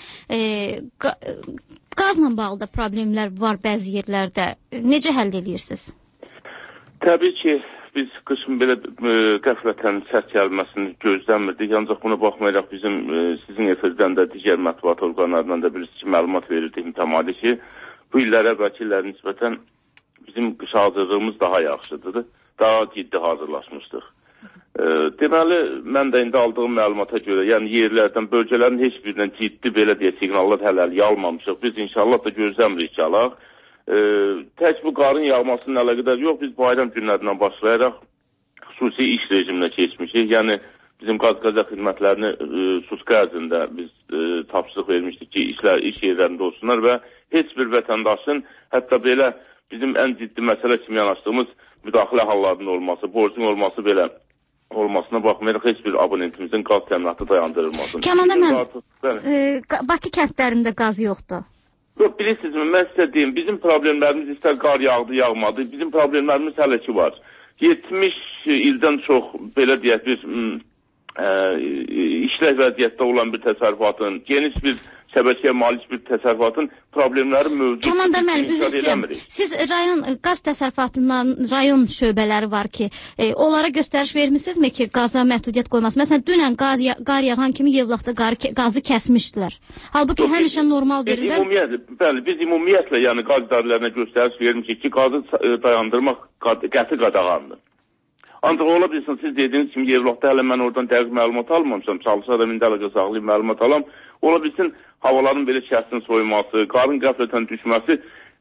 qazla bağlı da problemlər var bəzi yerlərdə. Necə həll edirsiniz? Təbii ki, biz qışın belə qəflətən səs gəlməsini gözləmirdik. Ancaq buna baxmayaraq bizim sizin efirdən də digər mətbuat orqanlarından da bir məlumat verirdik mütəmadi ki, bu illərə əvvəlki illərə nisbətən bizim qış hazırlığımız daha yaxşıdır. Daha ciddi hazırlaşmışdıq. Deməli, mən də indi aldığım məlumata görə, yəni yerlərdən, bölgələrin heç birindən ciddi belə deyə siqnallar hələlik almamışıq. Biz inşallah da gözləmirik ki, alaq. Tək bu qarın yağmasının əlaqədar yox, biz bayram günlərindən başlayaraq xüsusi iş rejiminə keçmişik. Yəni, bizim qaz-qazaq xidmətlərini sutka ərzində biz tapşırıq vermişdik ki, iş yerlərində olsunlar və heç bir vətəndaşın, hətta belə bizim ən ciddi məsələ kimi yanaşdığımız müdaxilə hallarının olması, borcun olması belə olmasına baxmayaraq heç bir abonentimizin qaz təminatı dayandırılmasın. Kəmanda Bakı kəndlərində qaz yoxdur. Yox, bilirsinizmi, mən sizə deyim, bizim problemlərimiz istər qar yağdı, yağmadı, bizim problemlərimiz hələ ki var. 70 ildən çox, belə deyək, bir işlək vəziyyətdə olan bir təsərrüfatın, geniş bir şəbəkəyə malik bir təsərrüfatın problemləri mövcud. Kəmandar müəllim, üzr istəyirəm. Siz qaz təsərrüfatından rayon şöbələri var ki, onlara göstəriş vermişsinizmi ki, qaza məhdudiyyət qoyması? Məsələn, dünən qar yağan kimi Yevlaxda qazı kəsmişdilər. Halbuki həmişə normal verirlər. Bəli, biz ümumiyyətlə yəni qaz idarələrinə göstəriş vermişik ki, qazı dayandırmaq qəti qadağandır. Ancaq ola bilsin, siz dediyiniz kimi Yevlaxda hələ mən oradan dəqiq məlumat almamışam, çalışaram, indi əlaqə saxlayıb məlumat alam. Ola bilsin, havaların belə kəskin soyması, qarın qəflətən düşməsi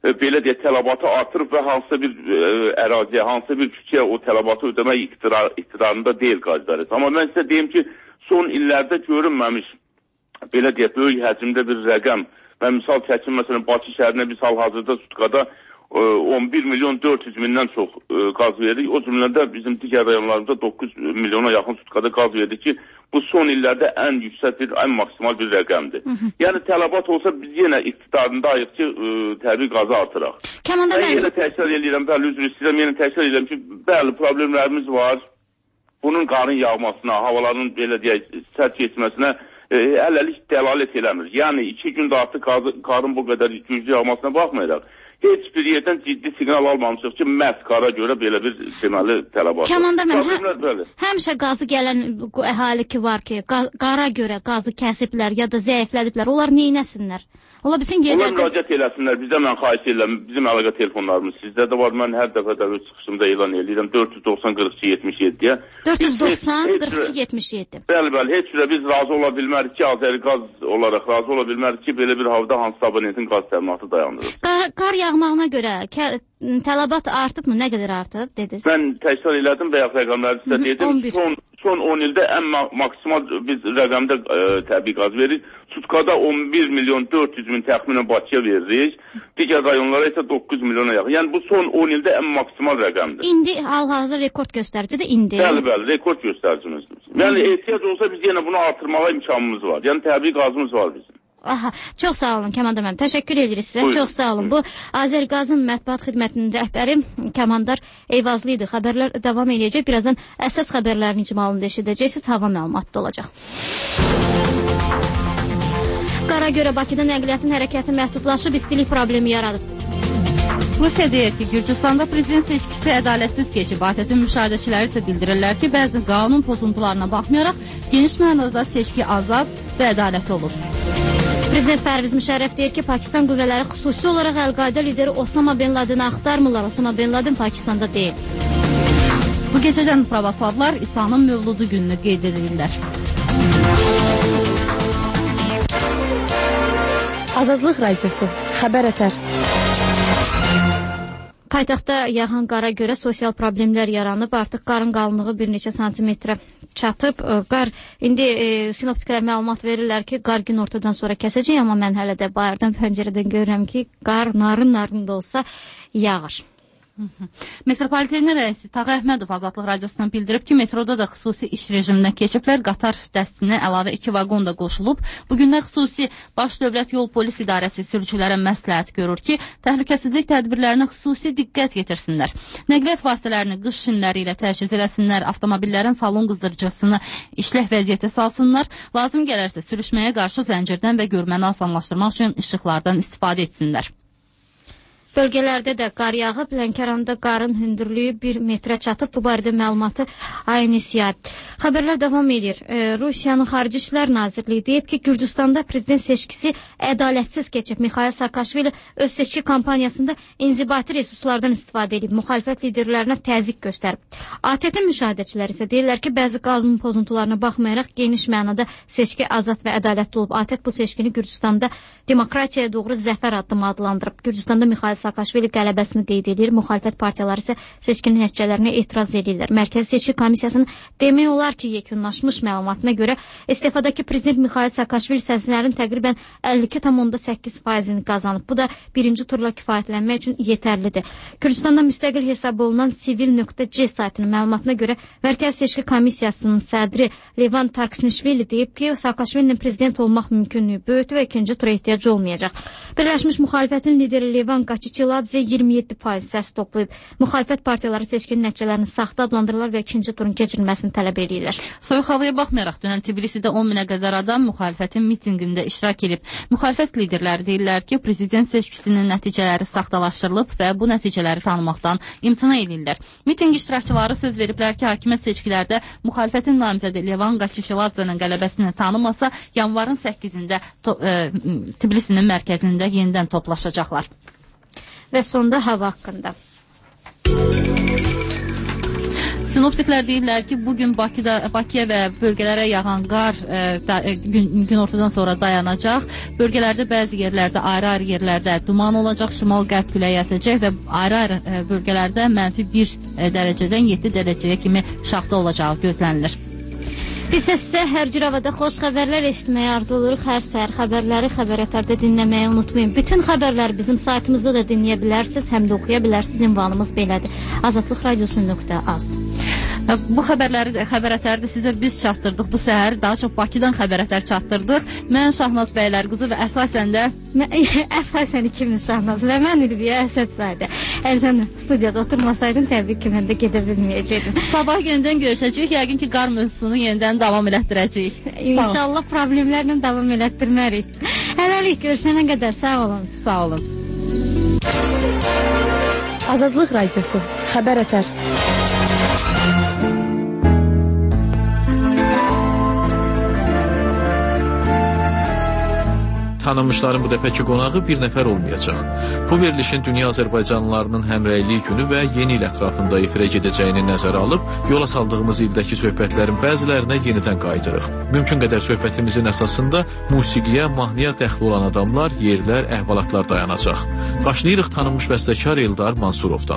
belə deyək, tələbatı artırıb və hansısa bir əraziyə, hansısa bir küçəyə o tələbatı ödəmək iqtidarında deyil qaz idarəsi. Amma mən sizə deyim ki, son illərdə görünməmiş, belə deyək, böyük həcmdə bir rəqəm. Mən misal çəkim, məsələn, Bakı şəhərinə biz hal-hazırda sutkada 11 milyon 400 mindən çox qaz veririk. O cümlədə bizim digər rayonlarımızda 9 milyona yaxın sutkada qaz verdik ki, bu son illərdə ən yüksək ən maksimal bir rəqəmdir. Yəni tələbat olsa biz yenə iqtidarındayıq ki, təbii qazı artıraq. Mən yenə təkrar edirəm, bəli, üzr istəyirəm, yenə təkrar edirəm ki, bəli, problemlərimiz var. Bunun qarın yağmasına, havaların belə deyək, sərt keçməsinə hələlik dəlalət eləmir. Yəni 2 gündə artıq qarın bu qədər güclü yağmasına baxmayaraq, heç bir yerdən ciddi siqnal almamışıq ki, məhz qara görə belə bir deməli tələbat. Kəmandar müəllim, həmişə qazı gələn əhali ki var ki, qara görə qazı kəsiblər ya da zəiflədiblər, onlar neynəsinlər? Ola bilsin Onlar müraciət eləsinlər, bizə mən xahiş edirəm, bizim əlaqə telefonlarımız sizdə də var, mən hər dəfə də öz çıxışımda elan edirəm, 490-42-77-yə. 490-42-77. Bəli, heç cürə biz razı ola bilmərik ki, Azəriqaz olaraq razı ola bilmərik ki, belə bir havada hansı abonetin qaz təminatı dayandırır. Qar yağmağına görə tələbat artıbmı? Nə qədər artıb, dediniz? Mən təkrar elədim və yaxud rəqəmləri sizə dedim. Son 10 ildə ən maksimal biz rəqəmdə təbii qaz veririk. Sutkada 11 milyon 400 min təxminən Bakıya veririk. Digər rayonlara isə 9 milyona yaxın. Yəni bu son 10 ildə ən maksimal rəqəmdir. İndi hal-hazır rekord göstəricidir, indi. Bəli, rekord göstəricimizdir. Yəni ehtiyac olsa biz yenə bunu artırmağa imkanımız var. Yəni təbii qazımız var bizim. Aha, çox sağ olun Kəmandar müəllim. Təşəkkür edirik sizə. Buyurun, çox sağ olun. Bu Azərqazın mətbuat xidmətinin rəhbəri Kəmandar Eyvazlı idi. Xəbərlər davam edəcək. Birazdan əsas xəbərlərin icmalını eşidəcəksiniz. Hava məlumatı da olacaq. Qara görə Bakıda nəqliyyatın hərəkəti məhdudlaşıb, istilik problemi yaradıb. Rusiya deyir ki, Gürcüstanda prezident seçkisi ədalətsiz keçib. ATƏT-in müşahidəçiləri isə bildirirlər ki, bəzi qanun pozuntularına baxmayaraq geniş mənada seçki azad və ədalətli olur. Prezident Pərviz Müşərrəf deyir ki, Pakistan qüvvələri xüsusi olaraq Əl-Qaidə lideri Osama Bin Ladeni axtarmırlar. Osama Bin Laden Pakistanda deyil. Bu gecədən pravoslavlar İsa'nın mövludu gününü qeyd edirlər. Azadlıq Radiosu, xəbər ətər. Paytaxtda yağan qara görə sosial problemlər yaranıb, artıq qarın qalınlığı bir neçə santimetrə çatıb. Qar, indi sinoptiklər məlumat verirlər ki, qar gün ortadan sonra kəsəcək, amma mən hələ də bayırdan pəncərədən görürəm ki, qar narın da olsa yağır. Metropolitenin rəisi Tağı Əhmədov Azadlıq Radiosundan bildirib ki, metroda da xüsusi iş rejimindən keçiblər, qatar dəstinə əlavə 2 vaqon da qoşulub. Bugünlər xüsusi Baş Dövlət Yol Polis İdarəsi sürücülərə məsləhət görür ki, təhlükəsizlik tədbirlərinə xüsusi diqqət yetirsinlər. Nəqliyyat vasitələrini qış şinləri ilə təchiz eləsinlər, avtomobillərin salon qızdırıcısını işlək vəziyyətə salsınlar, lazım gələrsə sürüşməyə qarşı zəncirdən və görməni asanlaşdırmaq üçün işıqlardan istifadə etsinlər. Bölgələrdə də qar yağıb, Lənkəranda qarın hündürlüyü 1 metrə çatıb. Bu barədə məlumatı Aynis yayıb. Xəbərlər davam edir. Rusiyanın Xarici İşlər Nazirliyi deyib ki, Gürcüstanda prezident seçkisi ədalətsiz keçib. Mikhail Saakashvili öz seçki kampaniyasında inzibati resurslardan istifadə edib, müxalifət liderlərinə təzyiq göstərib. ATƏT-in müşahidəçiləri isə deyirlər ki, bəzi qanun pozuntularına baxmayaraq geniş mənada seçki azad və ədalətli olub. ATƏT bu seçkini Gürcüstanda demokratiyaya doğru zəfər addımı adlandırıb. Gürcüstanda Mikhail Saakashvili qələbəsini qeyd edir. Müxalifət partiyaları isə seçkinin nəticələrinə etiraz edirlər. Mərkəzi Seçki Komissiyasının demək olar ki, yekunlaşmış məlumatına görə istefadakı prezident Mikhail Saakashvili səslərin təqribən 52,8%-ni qazanıb. Bu da birinci turla kifayətlənmək üçün yetərlidir. Gürcüstanda müstəqil hesab olunan Sivil.c saytının məlumatına görə Mərkəzi Seçki Komissiyasının sədri Levan Tarksnişvili deyib ki, Saakashvilinin prezident olmaq mümkünlüyü böyüdü və ikinci tura ehtiyac olmayacaq. Birləşmiş müxalifətin lideri Levan Qaçiçiladze 27% səs toplayıb. Müxalifət partiyaları seçkinin nəticələrini saxta adlandırırlar və ikinci turun keçirilməsini tələb edirlər. Soyuq havaya baxmayaraq dünən Tbilisidə 10 minə qədər adam müxalifətin mitinqində iştirak edib. Müxalifət liderləri deyirlər ki, prezident seçkisinin nəticələri saxtalaşdırılıb və bu nəticələri tanımaqdan imtina edirlər. Mitinq iştirakçıları söz veriblər ki, hakimiyyət seçkilərdə müxalifətin namizədi Levan Qaçiçiladzenin qələbəsini tanımasa, yanvarın 8-də Tbilisinin mərkəzində yenidən toplaşacaqlar. Və sonda hava haqqında. Sinoptiklər deyirlər ki, bugün Bakıya və bölgələrə yağan qar günortadan sonra dayanacaq. Bölgələrdə bəzi yerlərdə, ayrı-ayrı yerlərdə duman olacaq, şimal-qərb küləyi əsəcək və ayrı-ayrı bölgələrdə -1 dərəcədən 7 dərəcəyə kimi şaxta olacağı gözlənilir. Biz sizə hər cür havada xoş xəbərlər eşitməyə arzuluruq. Hər səhər xəbərləri Xəbər dinləməyi unutmayın. Bütün xəbərləri bizim saytımızda da dinləyə bilərsiniz, həm də oxuya bilərsiniz. Ünvanımız belədir. azadlıqradiosu.az. Bu xəbərləri sizə biz çatdırdıq. Bu səhər daha çox Bakıdan xəbərlər çatdırdıq. Mən Şahnaz Bəylərqızı və əsasən ikimiz Şahnaz və mən Ülviyə Əsədzadə. Əgər sən studiyada oturmasaydın, təbii ki, mən də gedə bilməyəcəkdim. Sabah yenidən görüşəcəyik. Yəqin ki, qar mövzusunu yenidən davam elətdirəcəyik. İnşallah problemlərlə davam elətdirmərik. Hələlik görüşənə qədər sağ olun. Sağ olun. Azadlıq Radiosu. Xəbər ətər. Tanınmışların bu dəfəki qonağı bir nəfər olmayacaq. Bu verilişin dünya Azərbaycanlılarının həmrəyliyi günü və yeni il ətrafında efirə gedəcəyini nəzərə alıb, yola saldığımız ildəki söhbətlərin bəzilərinə yenidən qayıdırıq. Mümkün qədər söhbətimizin əsasında musiqiyə, mahnıya dəxli olan adamlar, yerlər, əhvalatlar dayanacaq. Başlayırıq tanınmış bəstəkar Eldar Mansurovdan.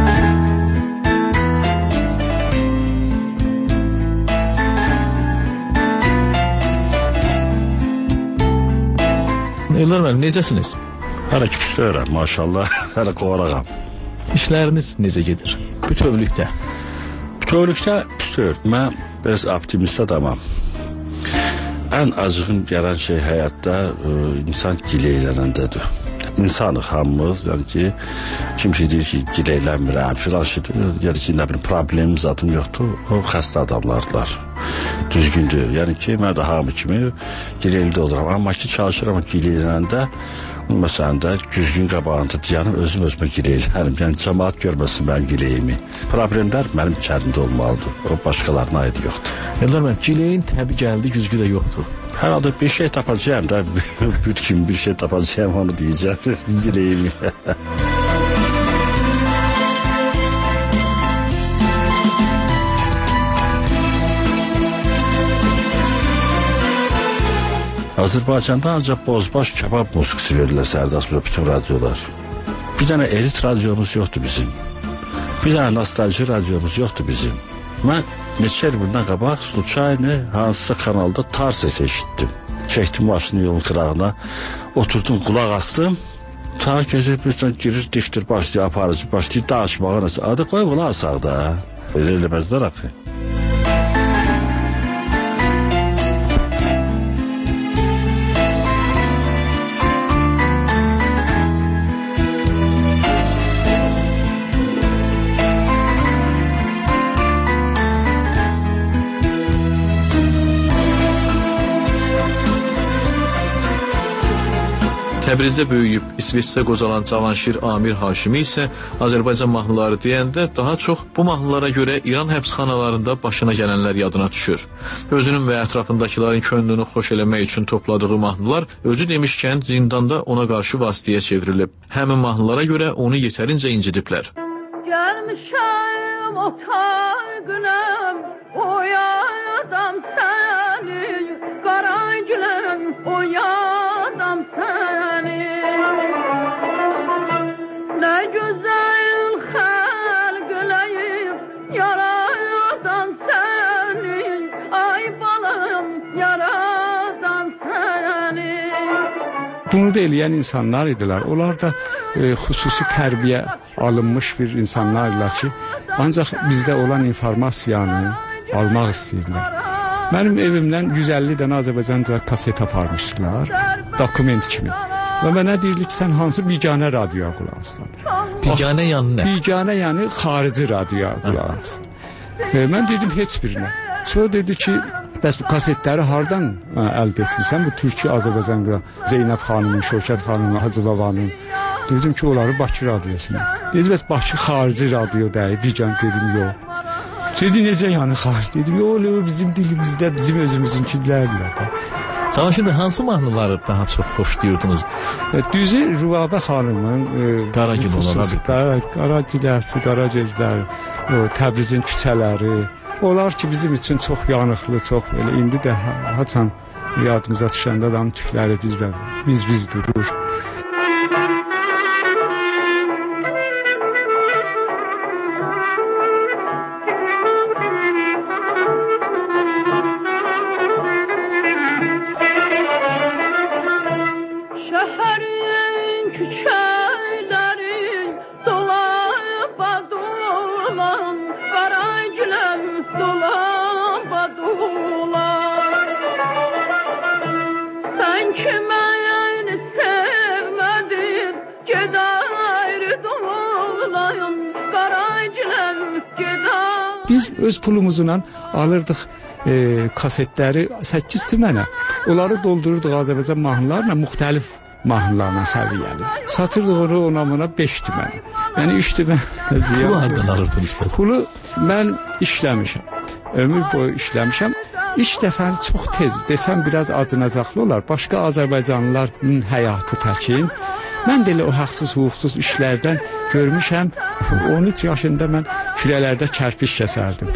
Eldar müəllim, necəsiniz? Hələ ki püstəyirəm, maşallah, hələ qovarağam. İşləriniz necə gedir? Bütövlükdə? Bütövlükdə püstəyir. Mən biraz optimist adamam. Ən acığım gələn şey həyatda insan gileylənəndədir. İnsanıq hamımız, yəni ki, kimsə deyir ki, gileylənmirəm, filan şeydir, yəni ki, nə bilim, problemim zadım yoxdur, o xəstə adamlardılar. Düzgündür, yəni ki, mən də hamı kimi gileyli oluram, amma ki, çalışıram gileylənəndə, məsələn də düzgün qabağında dayanıb özümə gileylənəm, yəni cəmaat görməsin mənim gileyimi. Problemlər mənim içərimdə olmalıdır, o başqalarına aid yoxdur. Eldar müəllim, gileyin təbii gəldi, güzgü də yoxdur. Hər halda bir şey tapacağım da, bütün bir şey tapacağım, onu deyəcəm, gileyimi. Azərbaycanda ancaq bozbaş kebab musiqisi verilir Sərdaslı bütün radiolar. Bir dənə elit radiomuz yoxdur bizim. Bir dənə nostalji radiomuz yoxdur bizim. Mən neçə il bundan qabaq случайно hansısa kanalda tar səsi eşitdim. Çəkdim maşını yolun qırağına, oturdum, qulaq astım. Ta gecə birdən girir, diktir, başlayır, aparıcı, başlayır danışmağa nəsə. Adı qoy qulaq asaq da. Elə eləməzlər axı. Təbrizdə böyüyüb, İsveçdə qozalan Cavanşir Amir Haşimi isə Azərbaycan mahnıları deyəndə daha çox bu mahnılara görə İran həbsxanalarında başına gələnlər yadına düşür. Özünün və ətrafındakilərin könlünü xoş eləmək üçün topladığı mahnılar özü demişkən zindanda ona qarşı vasitəyə çevrilib. Həmin mahnılara görə onu yetərincə incidiblər. Gəlmişəm o taqınam, o yadam səni, qara gülüm, o yadam səni. Nə gözəl xəlqləyib, yaradan səni, ay balam, yaradan səni. Bunu da eləyən insanlar idilər. Onlar da xüsusi tərbiyə alınmış bir insanlar idilər ki, ancaq bizdə olan informasiyanı almaq istəyirlər. Mənim evimdən 150 dənə Azərbaycanca kaset aparmışdılar, dokument kimi. Və mənə deyirdi ki, sən hansı biganə radioya qulaq aslan? Biganə yanı nə? Biganə yəni xarici radioya qulaq aslan. Mən dedim heç birinə. Sonra dedi ki, bəs bu kasetləri hardan əldə etmirsən? Bu Türkiyə, Azərbaycanlı Zeynəb xanımın, Şövkət xanımın, Hacı babanın. Dedim ki, onları Bakı radiosuna. Dedi, bəs Bakı xarici radio deyil, bigan dedim, yox. Dedi, necə yəni xarici? Dedim, yox, bizim dilimizdə, bizim özümüzünkilərlə də. Cavanşir bəy, hansı mahnıları daha çox xoşlayırdınız? Düzü Rübabə xanımın Qara gün olar. Qara giləsi, qara gözlər, Təbrizin küçələri, onlar ki bizim üçün çox yanıqlı, çox belə indi də haçan yadımıza düşəndə adam tükləri biz durur. Biz öz pulumuzla alırdıq kasetləri 8 tümənə. Onları doldururduq Azərbaycan mahnılarla, müxtəlif mahnılarla səviyyəli. Satırdıq onu ona 5 tümənə. Yəni 3 tümən ziyan. Pulu hardan alırdınız? Pulu mən işləmişəm. Ömür boyu işləmişəm. İlk dəfəni çox tez, desəm biraz acınacaqlı olar. Başqa Azərbaycanlıların həyatı təkin. Mən də elə o haqsız, hüquqsuz işlərdən görmüşəm. 13 yaşında mən firələrdə kərpiş kəsərdim.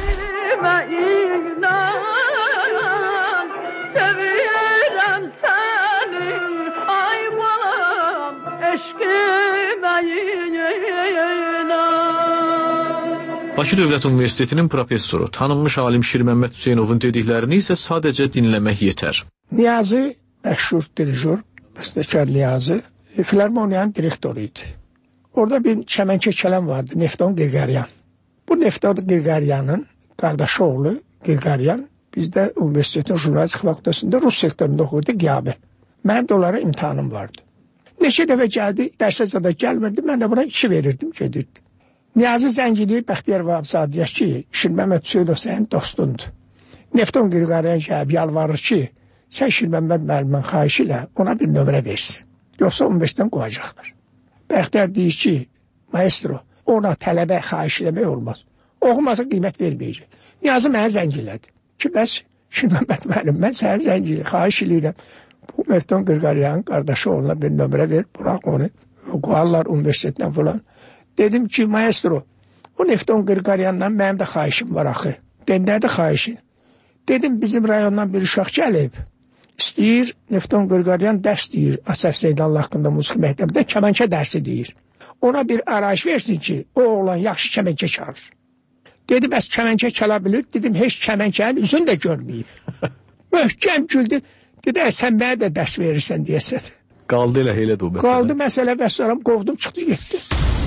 Bakı Dövlət Universitetinin professoru, tanınmış alim Şirməmməd Hüseynovun dediklərini isə sadəcə dinləmək yetər. Niyazi məşhur dirijor, bəstəkar Niyazi, filarmoniyanın direktoru idi. Orada bir Çəmənçə kələm vardı, Nefton Qirqaryan. Bu Nefton Qirqaryanın qardaşı oğlu Qirqaryan bizdə universitetin jurnalistik fakültəsində Rus sektorunda oxuyurdu Qiyabi. Mənim də onlara imtahanım vardı. Neçə dəfə gəldi, dərsə zada gəlmirdi, mən də buna 2 verirdim, gedirdi. Niyazi zəngili Bəxtiyar Vahabzadəyə ki, Şirməmməd Hüseynov sənin dostundur. Nefton Qirqaryan gəlib yalvarır ki, sən Şirməmməd müəllimən xahiş ilə ona bir nömrə versin. Yoxsa 15-dən qoyacaqlar. Bəxtiyar deyir ki, maestro, ona tələbə xahiş eləmək olmaz. Oxumasa qiymət verməyəcək. Niyazi mənə zəngilədi. Ki, bəs Şirməmməd müəllim, mən sənə zəngili xahiş eləyirəm. Bu Nefton Qirqaryanın qardaşı onunla bir nömrə ver, bırak onu. Qoyarlar universitetdən falan. Dedim ki, maestro, o Nefton Qirqaryandan mənim də xahişim var axı. Nədir xahişin? Dedim, bizim rayondan bir uşaq gəlib. İstəyir, Nefton Qirqaryan dərs deyir, Asaf Zeynallah haqqında musiqi məktəbində kəmənkə dərsi deyir. Ona bir arayış versin ki, o oğlan yaxşı kəmənkə çalır. Dedi, bəs kəmənkə çala bilir. Dedim, heç kəmənkənin üzünü də görməyib. Möhkəm güldü. Dedi, sən mənə də dərs verirsən deyəsən. Qaldı elə də o məsələ. Qaldı məsələ və sonra qovdum, çıxdı, getdi.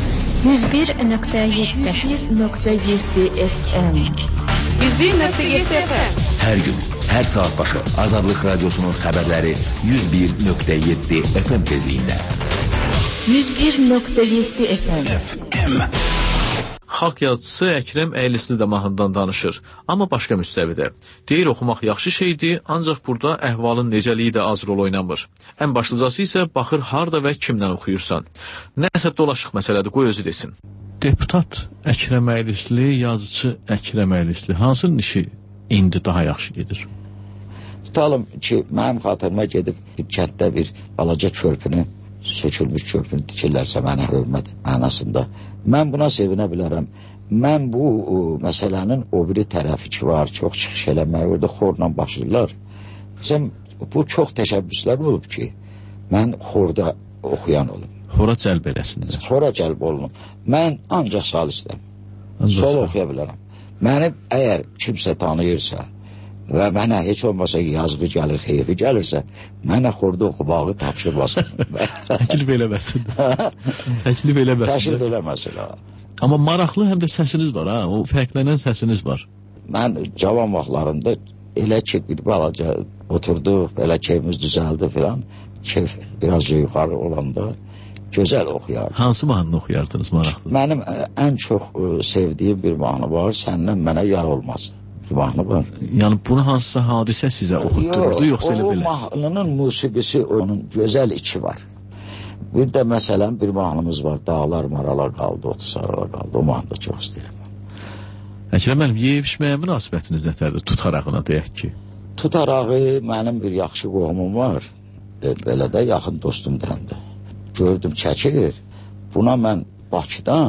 101.7 FM 101.7 FM Hər gün, hər saat başı Azadlıq Radiosunun xəbərləri 101.7 FM tezliyində. 101.7 FM Xalq yazıcısı Əkrəm Əylisli də mahnıdan danışır, amma başqa müstəvidə. Deyir, oxumaq yaxşı şeydir, ancaq burada əhvalın necəliyi də az rol oynamır. Ən başlıcası isə baxır harda və kimdən oxuyursan. Nəsə dolaşıq məsələdir, qoy özü desin. Deputat Əkrəm Əylisli, yazıcı Əkrəm Əylisli, hansının işi indi daha yaxşı gedir? Tutalım ki, mənim xatırıma gedib kənddə bir balaca körpünü, sökülmüş körpünü tikirlərsə mənə hörmət mənasında. Mən buna sevinə bilərəm. Mən bu məsələnin o biri tərəfi ki var, çox çıxış eləmək, orada xorla başlayırlar. Bu çox təşəbbüslər olub ki, mən xorda oxuyan olum. Xora cəlb eləsinlər. Xora cəlb olunum. Mən ancaq salistəm. Sol oxuya bilərəm. Məni əgər kimsə tanıyırsa və mənə heç olmasa yazğı gəlir, xeyfi gəlirsə, mənə xorda oxumağı tapşırmasın. Təklif eləməsin. Təklif eləməsin. Təklif eləməsin. Amma maraqlı həm də səsiniz var, ha? O fərqlənən səsiniz var. Mən cavan vaxtlarımda elə ki, bir balaca oturduq, elə keyfimiz düzəldi filan, keyf biraz yuxarı olanda gözəl oxuyardım. Hansı mahnını oxuyardınız maraqlı? Mənim ən çox sevdiyim bir mahnı var, səndən mənə yar olmaz. Mahnı var. Yəni bunu hansısa hadisə sizə oxutdururdu, yoxsa elə belə? O mahnının musiqisi, onun gözəl içi var. Bir də məsələn bir mahnımız var, Dağlar marala qaldı, otu sarala qaldı. O mahnı da çox istəyirəm. Əkrəm müəllim, yeyib-içməyə münasibətiniz nətərdir? Tutarağına deyək ki. Tutarağı mənim bir yaxşı qohumum var. Belə də yaxın dostum dəndir. Gördüm çəkir. Buna mən Bakıdan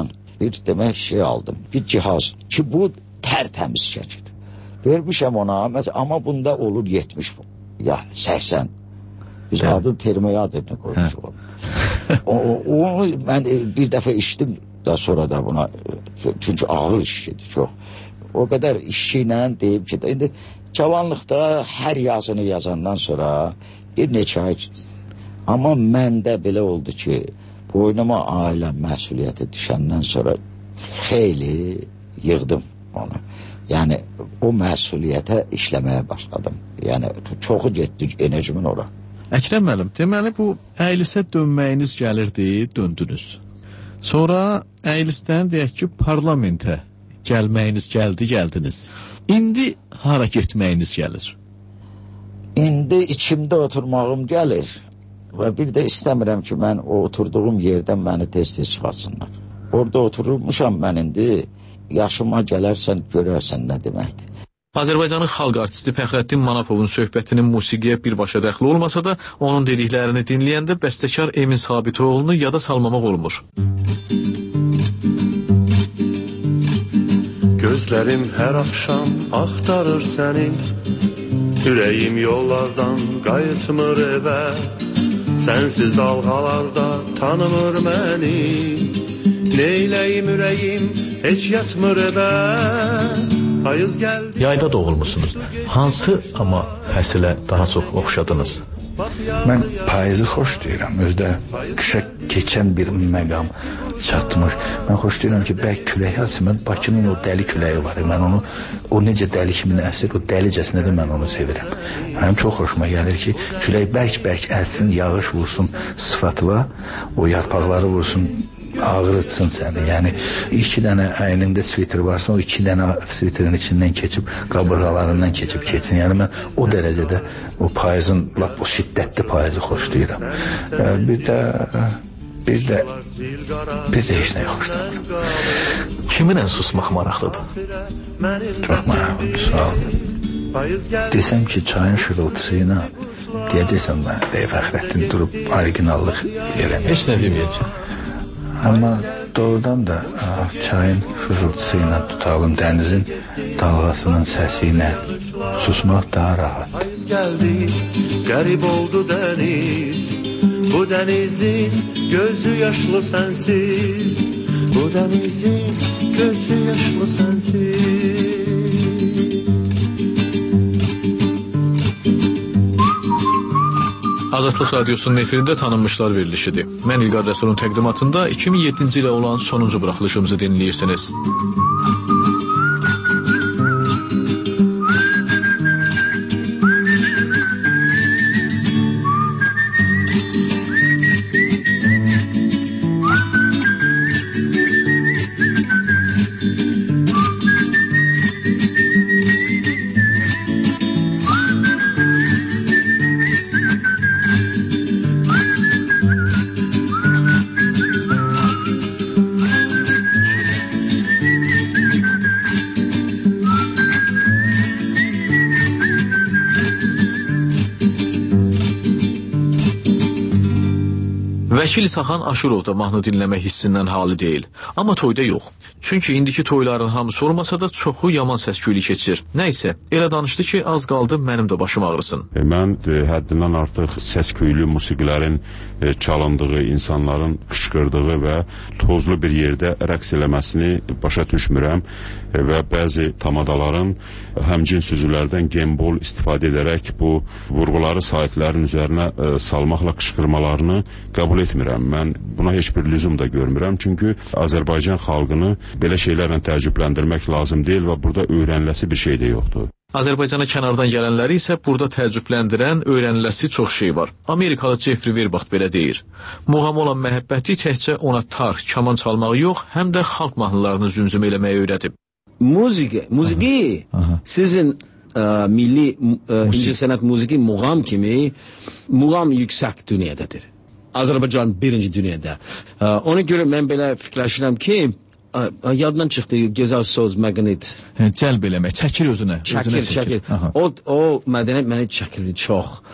bir demək şey aldım. Bir cihaz ki bu tərtəmiz şəkil. Vermişəm ona, amma bunda olur 70 ya 80. Biz adın termoyadını qoymuşuq. Onu mən bir dəfə içdim da sonra da buna, çünki ağır işçidir çox. O qədər işçi ilə deyib ki, indi cavanlıqda hər yazını yazandan sonra bir neçə ay, amma məndə belə oldu ki, boynuma ailə məsuliyyəti düşəndən sonra xeyli yığdım onu. Yəni o məsuliyyətə işləməyə başladım. Yəni çoxu getdi enerjimin ora. Əkrəm müəllim, deməli bu əylisə dönməyiniz gəlirdi, döndünüz. Sonra əylisdən deyək ki, parlamentə gəlməyiniz gəldiniz. İndi hara getməyiniz gəlir? İndi içimdə oturmağım gəlir və bir də istəmirəm ki, mən o oturduğum yerdən məni tez-tez çıxarsınlar. Orada oturmuşam mən indi, yaşıma gələrsən, görərsən nə deməkdir. Azərbaycanın xalq artisti Fəxrəddin Manafovun söhbətinin musiqiyə birbaşa dəxli olmasa da, onun dediklərini dinləyəndə bəstəkar Emin Sabitoğlu'nu yada salmamaq olmur. Gözlərim hər axşam axtarır səni, ürəyim yollardan qayıtmır evə, sənsiz dalğalarda tanımır məni, neyləyim ürəyim heç yatmır evə. Payız gəldi. Yayda doğulmusunuz. Hansı amma fəsilə daha çox oxşadınız? Mən payızı xoş deyirəm. Özdə qışa keçən bir məqam çatmış. Mən xoş deyirəm ki, bəlkə külək əsmir. Bakının o dəli küləyi var. Mən onu, o necə dəli kimi əsir, o dəlicəsinə də mən onu sevirəm. Mənim çox xoşuma gəlir ki, külək bərk-bərk əssin, yağış vursun sıfatıva, o yarpaqları vursun, ağrıtsın səni. Yəni 2 dənə əynində sviter varsa, o 2 dənə sviterin içindən keçib, qabırğalarından keçib keçsin. Yəni mən o dərəcədə o payızın, o şiddətli payızı xoşlayıram. Bir də heç nəyə xoşlamıram. Kiminlə susmaq maraqlıdır? Çox maraqlıdır, sağ olun. Desəm ki, çayın şırıltısı ilə deyəcəksən mənə, Fəxrəddin durub originallıq eləmir. Heç nə deməyəcək. Amma doğrudan da çayın şırıltısı ilə tutalım, dənizin dalğasının səsi ilə susmaq daha rahat. Payız gəldi, qərib oldu dəniz, bu dənizin gözü yaşlı sənsiz, bu dənizin gözü yaşlı sənsiz. Azadlıq Radiosunun efirində tanınmışlar verilişidir. Mən İlqar Rəsulun təqdimatında 2007-ci ilə olan sonuncu buraxılışımızı dinləyirsiniz. Vəkil İsaxan Aşurov da mahnı dinləmək hissindən hali deyil. Amma toyda yox. Çünki indiki toyların hamısı olmasa da çoxu yaman səs-küylü keçir. Nəysə, elə danışdı ki, az qaldı mənim də başım ağrısın. Mən həddindən artıq səs-küylü musiqilərin çalındığı, insanların qışqırdığı və tozlu bir yerdə rəqs eləməsini başa düşmürəm və bəzi tamadaların həmcins üzvlərdən gembol istifadə edərək bu vurğuları saytlərin üzərinə salmaqla qışqırmalarını qəbul etmirəm. Mən buna heç bir lüzum da görmürəm. Çünki Azərbaycan xalqını belə şeylərlə təəccübləndirmək lazım deyil və burada öyrəniləsi bir şey də yoxdur. Azərbaycana kənardan gələnləri isə burada təəccübləndirən, öyrəniləsi çox şey var. Amerikalı Jeffrey Verbaxt belə deyir. Muğam olan məhəbbəti təkcə ona tar, kaman çalmağı yox, həm də xalq mahnılarını zümzümə eləməyi öyrədib. Musiqi sizin milli incəsənət musiqi muğam kimi muğam yüksək dünyadadır. Azərbaycan birinci dünyada. Ona görə mən belə fikirləşirəm ki, yaddan çıxdı gözəl söz, məqnit. Cəlb eləmək, çəkir özünə. Çəkir. O mədəniyyət məni çəkirdi çox.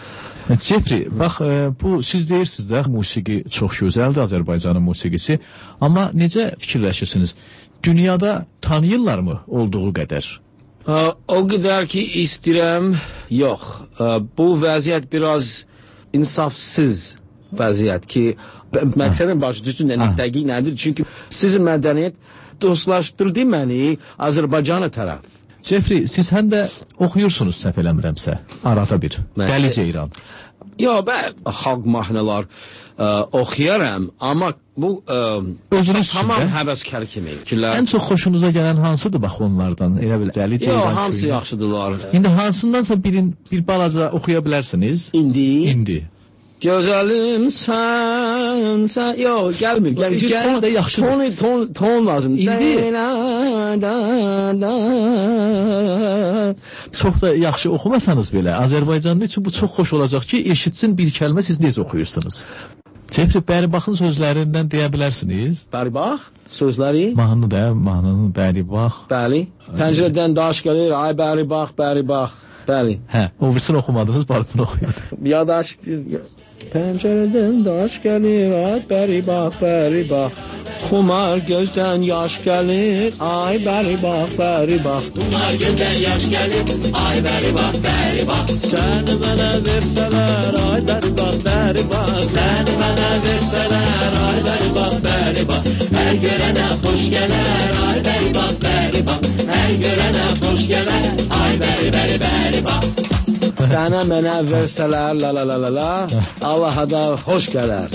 Jeffrey, bax, bu siz deyirsiniz də, musiqi çox gözəldir, Azərbaycanın musiqisi. Amma necə fikirləşirsiniz? Dünyada tanıyırlarmı olduğu qədər? O qədər ki istəyirəm, yox. Bu vəziyyət biraz insafsız vəziyyət ki, məqsədin başı düşdün, dəqiq nədir? Çünki sizin mədəniyyət dostlaşdırdı məni Azərbaycana tərəf. Jeffrey, siz həm də oxuyursunuz, səhv eləmirəmsə, arada bir. Dəli Ceyran. Yox, mən xalq mahnılar oxuyaram, amma bu tamam həvəskar kimi. Ən çox xoşunuza gələn hansıdır bax onlardan? Elə bil Dəli Ceyran. Yox, hamısı yaxşıdırlar. İndi hansındansa bir balaca oxuya bilərsiniz? İndi. Gözəlim sən, yox, gəlmir. Gəl də yaxşıdır. Ton lazım. İndi. Çox da yaxşı oxumasanız belə, Azərbaycanlı üçün bu çox xoş olacaq ki, eşitsin bir kəlmə siz necə oxuyursunuz. Jeffrey, Bəribaxın sözlərindən deyə bilərsiniz? Bəribax? Sözləri? Mahnının Bəribax. Bəli. Pəncərədən daş gəlir, ay Bəribax, Bəribax. Bəli. Hə, o birisini oxumadınız, barımını oxuyun. Yadaş, pəncərədən daş gəlir, ay Bəribax, Bəribax. Xumar gözdən yaş gəlir, ay Bəribax, Bəribax. Xumar gözdən yaş gəlir, ay Bəribax, Bəribax. Səni mənə versələr, ay Bəribax, Bəribax. Səni mənə versələr, ay Bəribax, Bəribax. Hər görənə xoş gələr, ay Bəribax, Bəribax. Hər görənə xoş gələr, ay Bəribax. Sənə mənə versələr, la la la la la, Allaha da xoş gələr.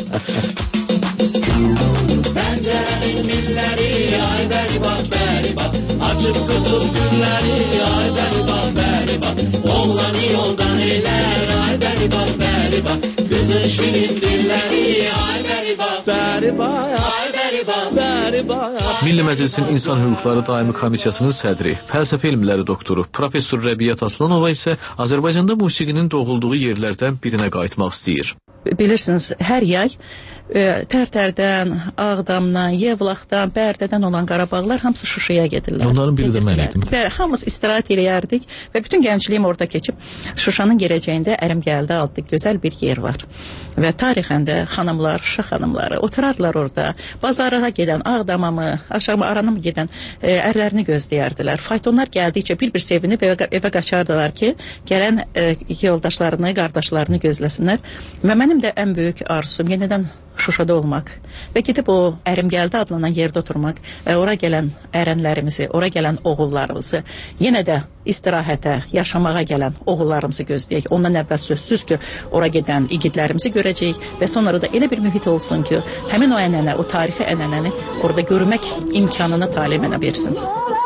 Pəncərənin milləri, ay Bəribax, Bəribax. Açıb qızıl gülləri, ay Bəribax, Bəribax. Oğlanı yoldan eylər, ay Bəribax, Bəribax. Qızın şirin dilləri, ay Bəribax, Bəribax, ay Bəribax, Bəribax. Milli Məclisin İnsan Hüquqları Daimi Komissiyasının sədri, fəlsəfə elmləri doktoru, professor Rəbiyyət Aslanova isə Azərbaycanda musiqinin doğulduğu yerlərdən birinə qayıtmaq istəyir. Bilirsiniz, hər yay Tərtərdən, Ağdamdan, Yevlaxdan, Bərdədən olan Qarabağlar hamısı Şuşaya gedirlər. Onların biri də mən idim. Və hamımız istirahət eləyərdik və bütün gəncliyim orada keçib Şuşanın gələcəyində Ərimgəldə adlı gözəl bir yer var. Və tarixən də xanımlar, Şuşa xanımları oturardılar orada. Bazara gedən, Ağdama mı, aşağı Arana mı gedən ərlərini gözləyərdilər. Faytonlar gəldikcə bir-bir sevinib evə qaçardılar ki, gələn yoldaşlarını, qardaşlarını gözləsinlər. Və mənim də ən böyük arzum yenidən Şuşada olmaq və gedib o Ərimgəldə adlanan yerdə oturmaq və ora gələn ərənlərimizi, ora gələn oğullarımızı, yenə də istirahətə, yaşamağa gələn oğullarımızı gözləyək. Ondan əvvəl sözsüz ki, ora gedən igidlərimizi görəcəyik və sonra da elə bir mühit olsun ki, həmin o ənənə, o tarixi ənənəni orada görmək imkanını talih mənə versin.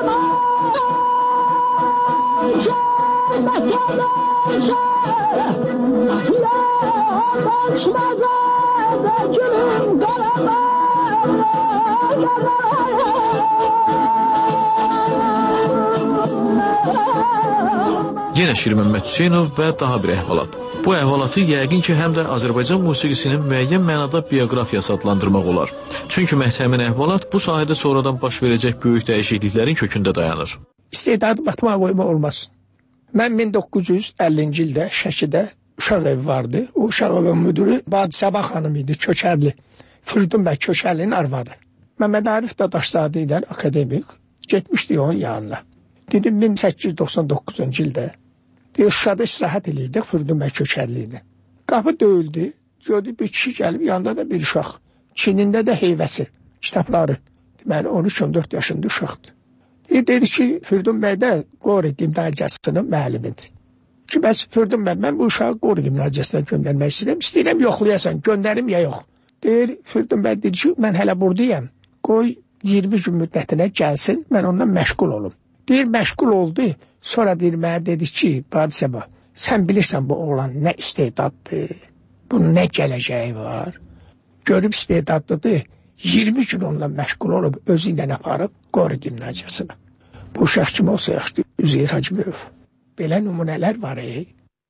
Yenə Şirin Məmməd Hüseynov və daha bir əhvalat. Bu əhvalatı yəqin ki, həm də Azərbaycan musiqisinin müəyyən mənada bioqrafiyası adlandırmaq olar. Çünki məhz həmin əhvalat bu sahədə sonradan baş verəcək böyük dəyişikliklərin kökündə dayanır. İstedadı batmağa qoymaq olmaz. Mən 1950-ci ildə Şəkidə uşaq evi vardı. O uşaq evin müdürü Badi Səbah xanım idi, Köçərli. Firdun bəy Köçərlinin arvadı. Məmməd Arif Dadaşzadə ilə akademik getmişdi onun yanına. Dedim 1899-cu ildə. Şuşada istirahət edirdik, Firdun bəy Köçərli idi. Qapı döyüldü, gördü bir kişi gəlib, yanında da bir uşaq. Çinində də heyvəsi, kitabları. Deməli 13-14 yaşında uşaqdır. Dedi ki, Firdun bəy də Qori gimnaziyasının müəllimidir. Ki, bəs Firdun bəy, mən bu uşağı Qori gimnaziyasına göndərmək istəyirəm. İstəyirəm yoxlayasan, göndərim ya yox. Deyir, Firdun bəy dedi ki, mən hələ buradayım. Qoy 20 gün müddətinə gəlsin, mən ondan məşğul olum. Deyir, məşğul oldu. Sonra deyir, mənə dedi ki, Badisəbə, sən bilirsən bu oğlan nə istedaddır, bunun nə gələcəyi var. Görüb istedadlıdır, 20 gün onunla məşğul olub, özü ilə aparıb Qori gimnaziyasına. Bu uşaq kim olsa yaxşı, Üzeyir Hacıböv. Belə nümunələr var.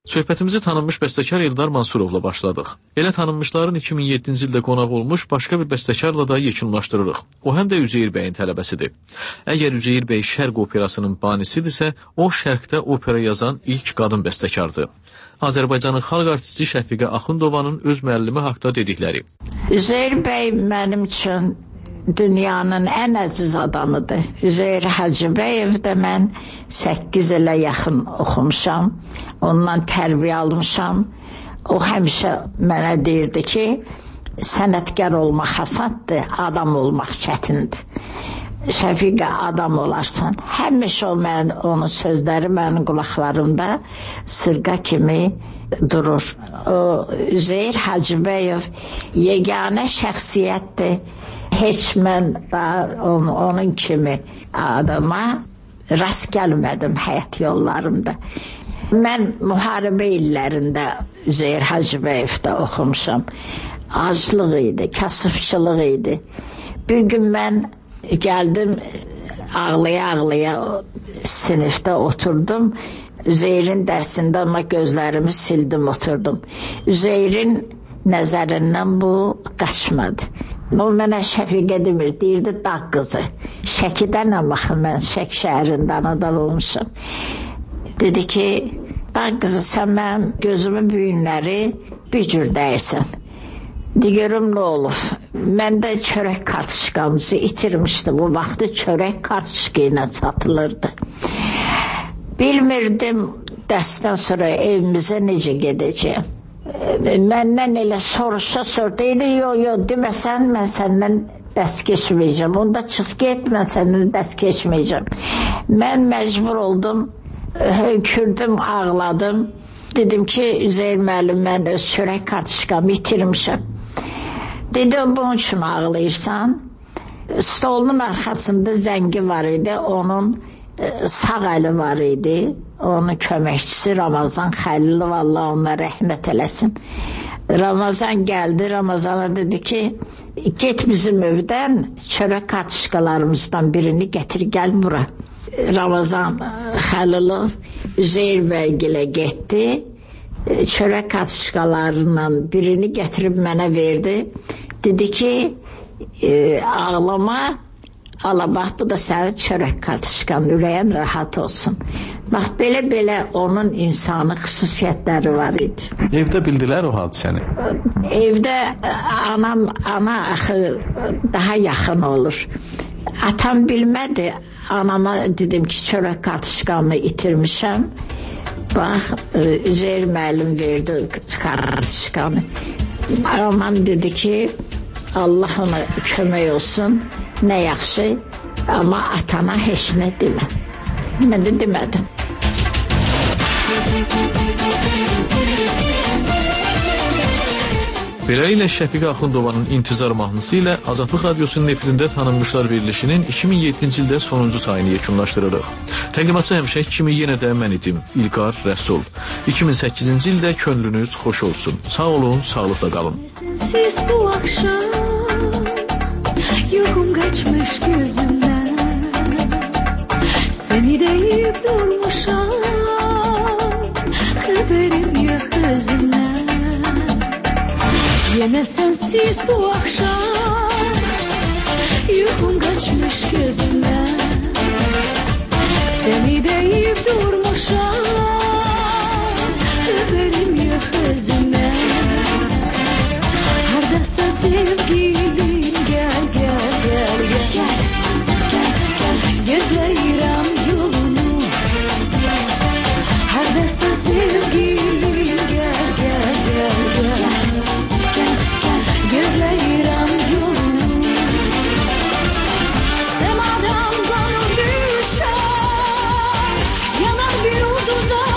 Söhbətimizi tanınmış bəstəkar Eldar Mansurovla başladıq. Elə tanınmışların 2007-ci ildə qonaq olmuş başqa bir bəstəkarla da yekunlaşdırırıq. O həm də Üzeyir bəyin tələbəsidir. Əgər Üzeyir bəy Şərq operasının banisidirsə, o Şərqdə opera yazan ilk qadın bəstəkardır. Azərbaycanın xalq artisti Şəfiqə Axundovanın öz müəllimi haqda dedikləri. Üzeyir bəy mənim üçün dünyanın ən əziz adamıdır. Üzeyir Hacıbəyev də mən 8 ilə yaxın oxumuşam. Ondan tərbiyə almışam. O həmişə mənə deyirdi ki, sənətkar olmaq asandır, adam olmaq çətindir. Şəfiqə adam olarsan. Həmişə onun sözləri mənim qulaqlarımda sırğa kimi durur. O Üzeyir Hacıbəyev yeganə şəxsiyyətdir. Heç mən daha onun kimi adama rast gəlmədim həyat yollarımda. Mən müharibə illərində Üzeyir Hacıbəyevdə oxumuşam. Aclıq idi, kasıbçılıq idi. Bir gün mən gəldim, ağlaya-ağlaya sinifdə oturdum. Üzeyrin dərsində amma gözlərimi sildim, oturdum. Üzeyrin nəzərindən bu qaçmadı. O mənə Şəfiqə demir, deyirdi dağ qızı. Şəkidən baxın, mən Şək şəhərində anadan olmuşam. Dedi ki, dağ qızı sən mənim gözümün büyünləri bir cür dəyirsən. Görüm nə olub. Mən də çörək kartuşkamızı itirmişdim. Bu vaxtı çörək kartuşka ilə satılırdı. Bilmirdim dərsdən sonra evimizə necə gedəcəyim. Məndən elə soruşa deyildi, yox, deməsən mən səndən dərs keçməyəcəm. Onda çıx get, mən səndən dərs keçməyəcəm. Mən məcbur oldum, hönkürdüm, ağladım. Dedim ki, Üzeyir müəllim, mən öz çörək kartuşkamı itirmişəm. Dedim, bunun üçün ağlayırsan. Stolunun arxasında zəngi var idi, onun sağ əli var idi. Onun köməkçisi Ramazan Xəlilov, Allah ona rəhmət eləsin. Ramazan gəldi, Ramazana dedi ki, get bizim evdən çörək kartuşkalarımızdan birini gətir, gəl bura. Ramazan Xəlilov Üzeyir bəygilə getdi. Çörək kartuşkalarından birini gətirib mənə verdi. Dedi ki, ağlama, ala bax, bu da sənin çörək kartuşkan, ürəyin rahat olsun. Bax, belə-belə onun insanı xüsusiyyətləri var idi. Evdə bildilər o hadisəni? Evdə ana axı daha yaxın olur. Atam bilmədi, anama dedim ki, çörək kartuşkamı itirmişəm. Bax, Üzeyir müəllim verdi kartuşkamı. Anam dedi ki, Allah ona kömək olsun, nə yaxşı, amma atana heç nə demə. Mən də demədim. Beləliklə Şəfiqə Axundovanın İntizar mahnısı ilə Azadlıq Radiosunun efirində tanınmışlar verilişinin 2007-ci ildə sonuncu sayını yekunlaşdırırıq. Təqdimatçı həmişək kimi yenə də mən idim, İlqar Rəsul. 2008-ci ildə könlünüz xoş olsun. Sağ olun, sağlıqla qalın. Siz bu akşam yokum kaçmış gözümden, seni deyip durmuşam, haberim yok özümden. Yine sensiz bu akşam yokum kaçmış gözümden, seni deyip durmuşam, haberim yok özümden. Haradasın sevgilim, gel gel gel gel gel gel, gözləyirəm yolunu. Haradasın sevgilim, gel gel gel gel gel, gözləyirəm yolunu. Səmadan qanım düşər, yanar bir ulduza.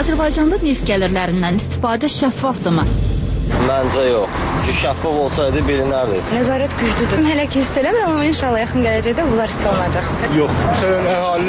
Azərbaycanda neft gəlirlərindən istifadə şəffafdırmı? Məncə yox. Ki şəffaf olsaydı bilinərdi. Nəzarət güclüdür. Hələ ki hiss eləmirəm, amma inşallah yaxın gələcəkdə bunlar hiss olunacaq. Yox. Məsələn, əhalinin